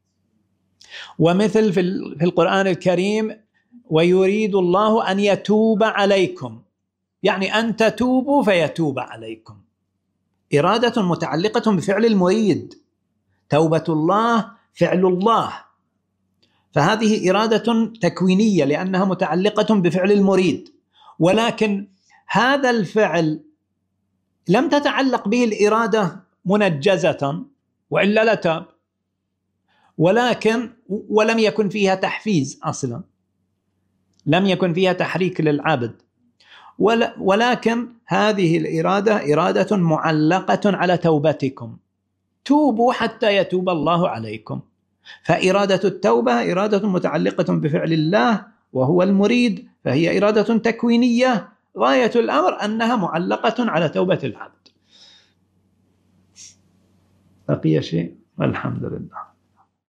ومثل في القرآن الكريم ويريد الله أن يتوب عليكم، يعني أن تتوبوا فيتوب عليكم. إرادة متعلقة بفعل المريد، توبة الله فعل الله، فهذه إرادة تكوينية لأنها متعلقة بفعل المريد. ولكن هذا الفعل لم تتعلق به الإرادة منجزة، وإلا لتاب، ولم يكن فيها تحفيز أصلا، لم يكن فيها تحريك للعبد، ولكن هذه الإرادة إرادة معلقة على توبتكم، توبوا حتى يتوب الله عليكم. فإرادة التوبة إرادة متعلقة بفعل الله وهو المريد، فهي إرادة تكوينية، غاية الأمر أنها معلقة على توبة العبد. بقي شيء؟ الحمد لله.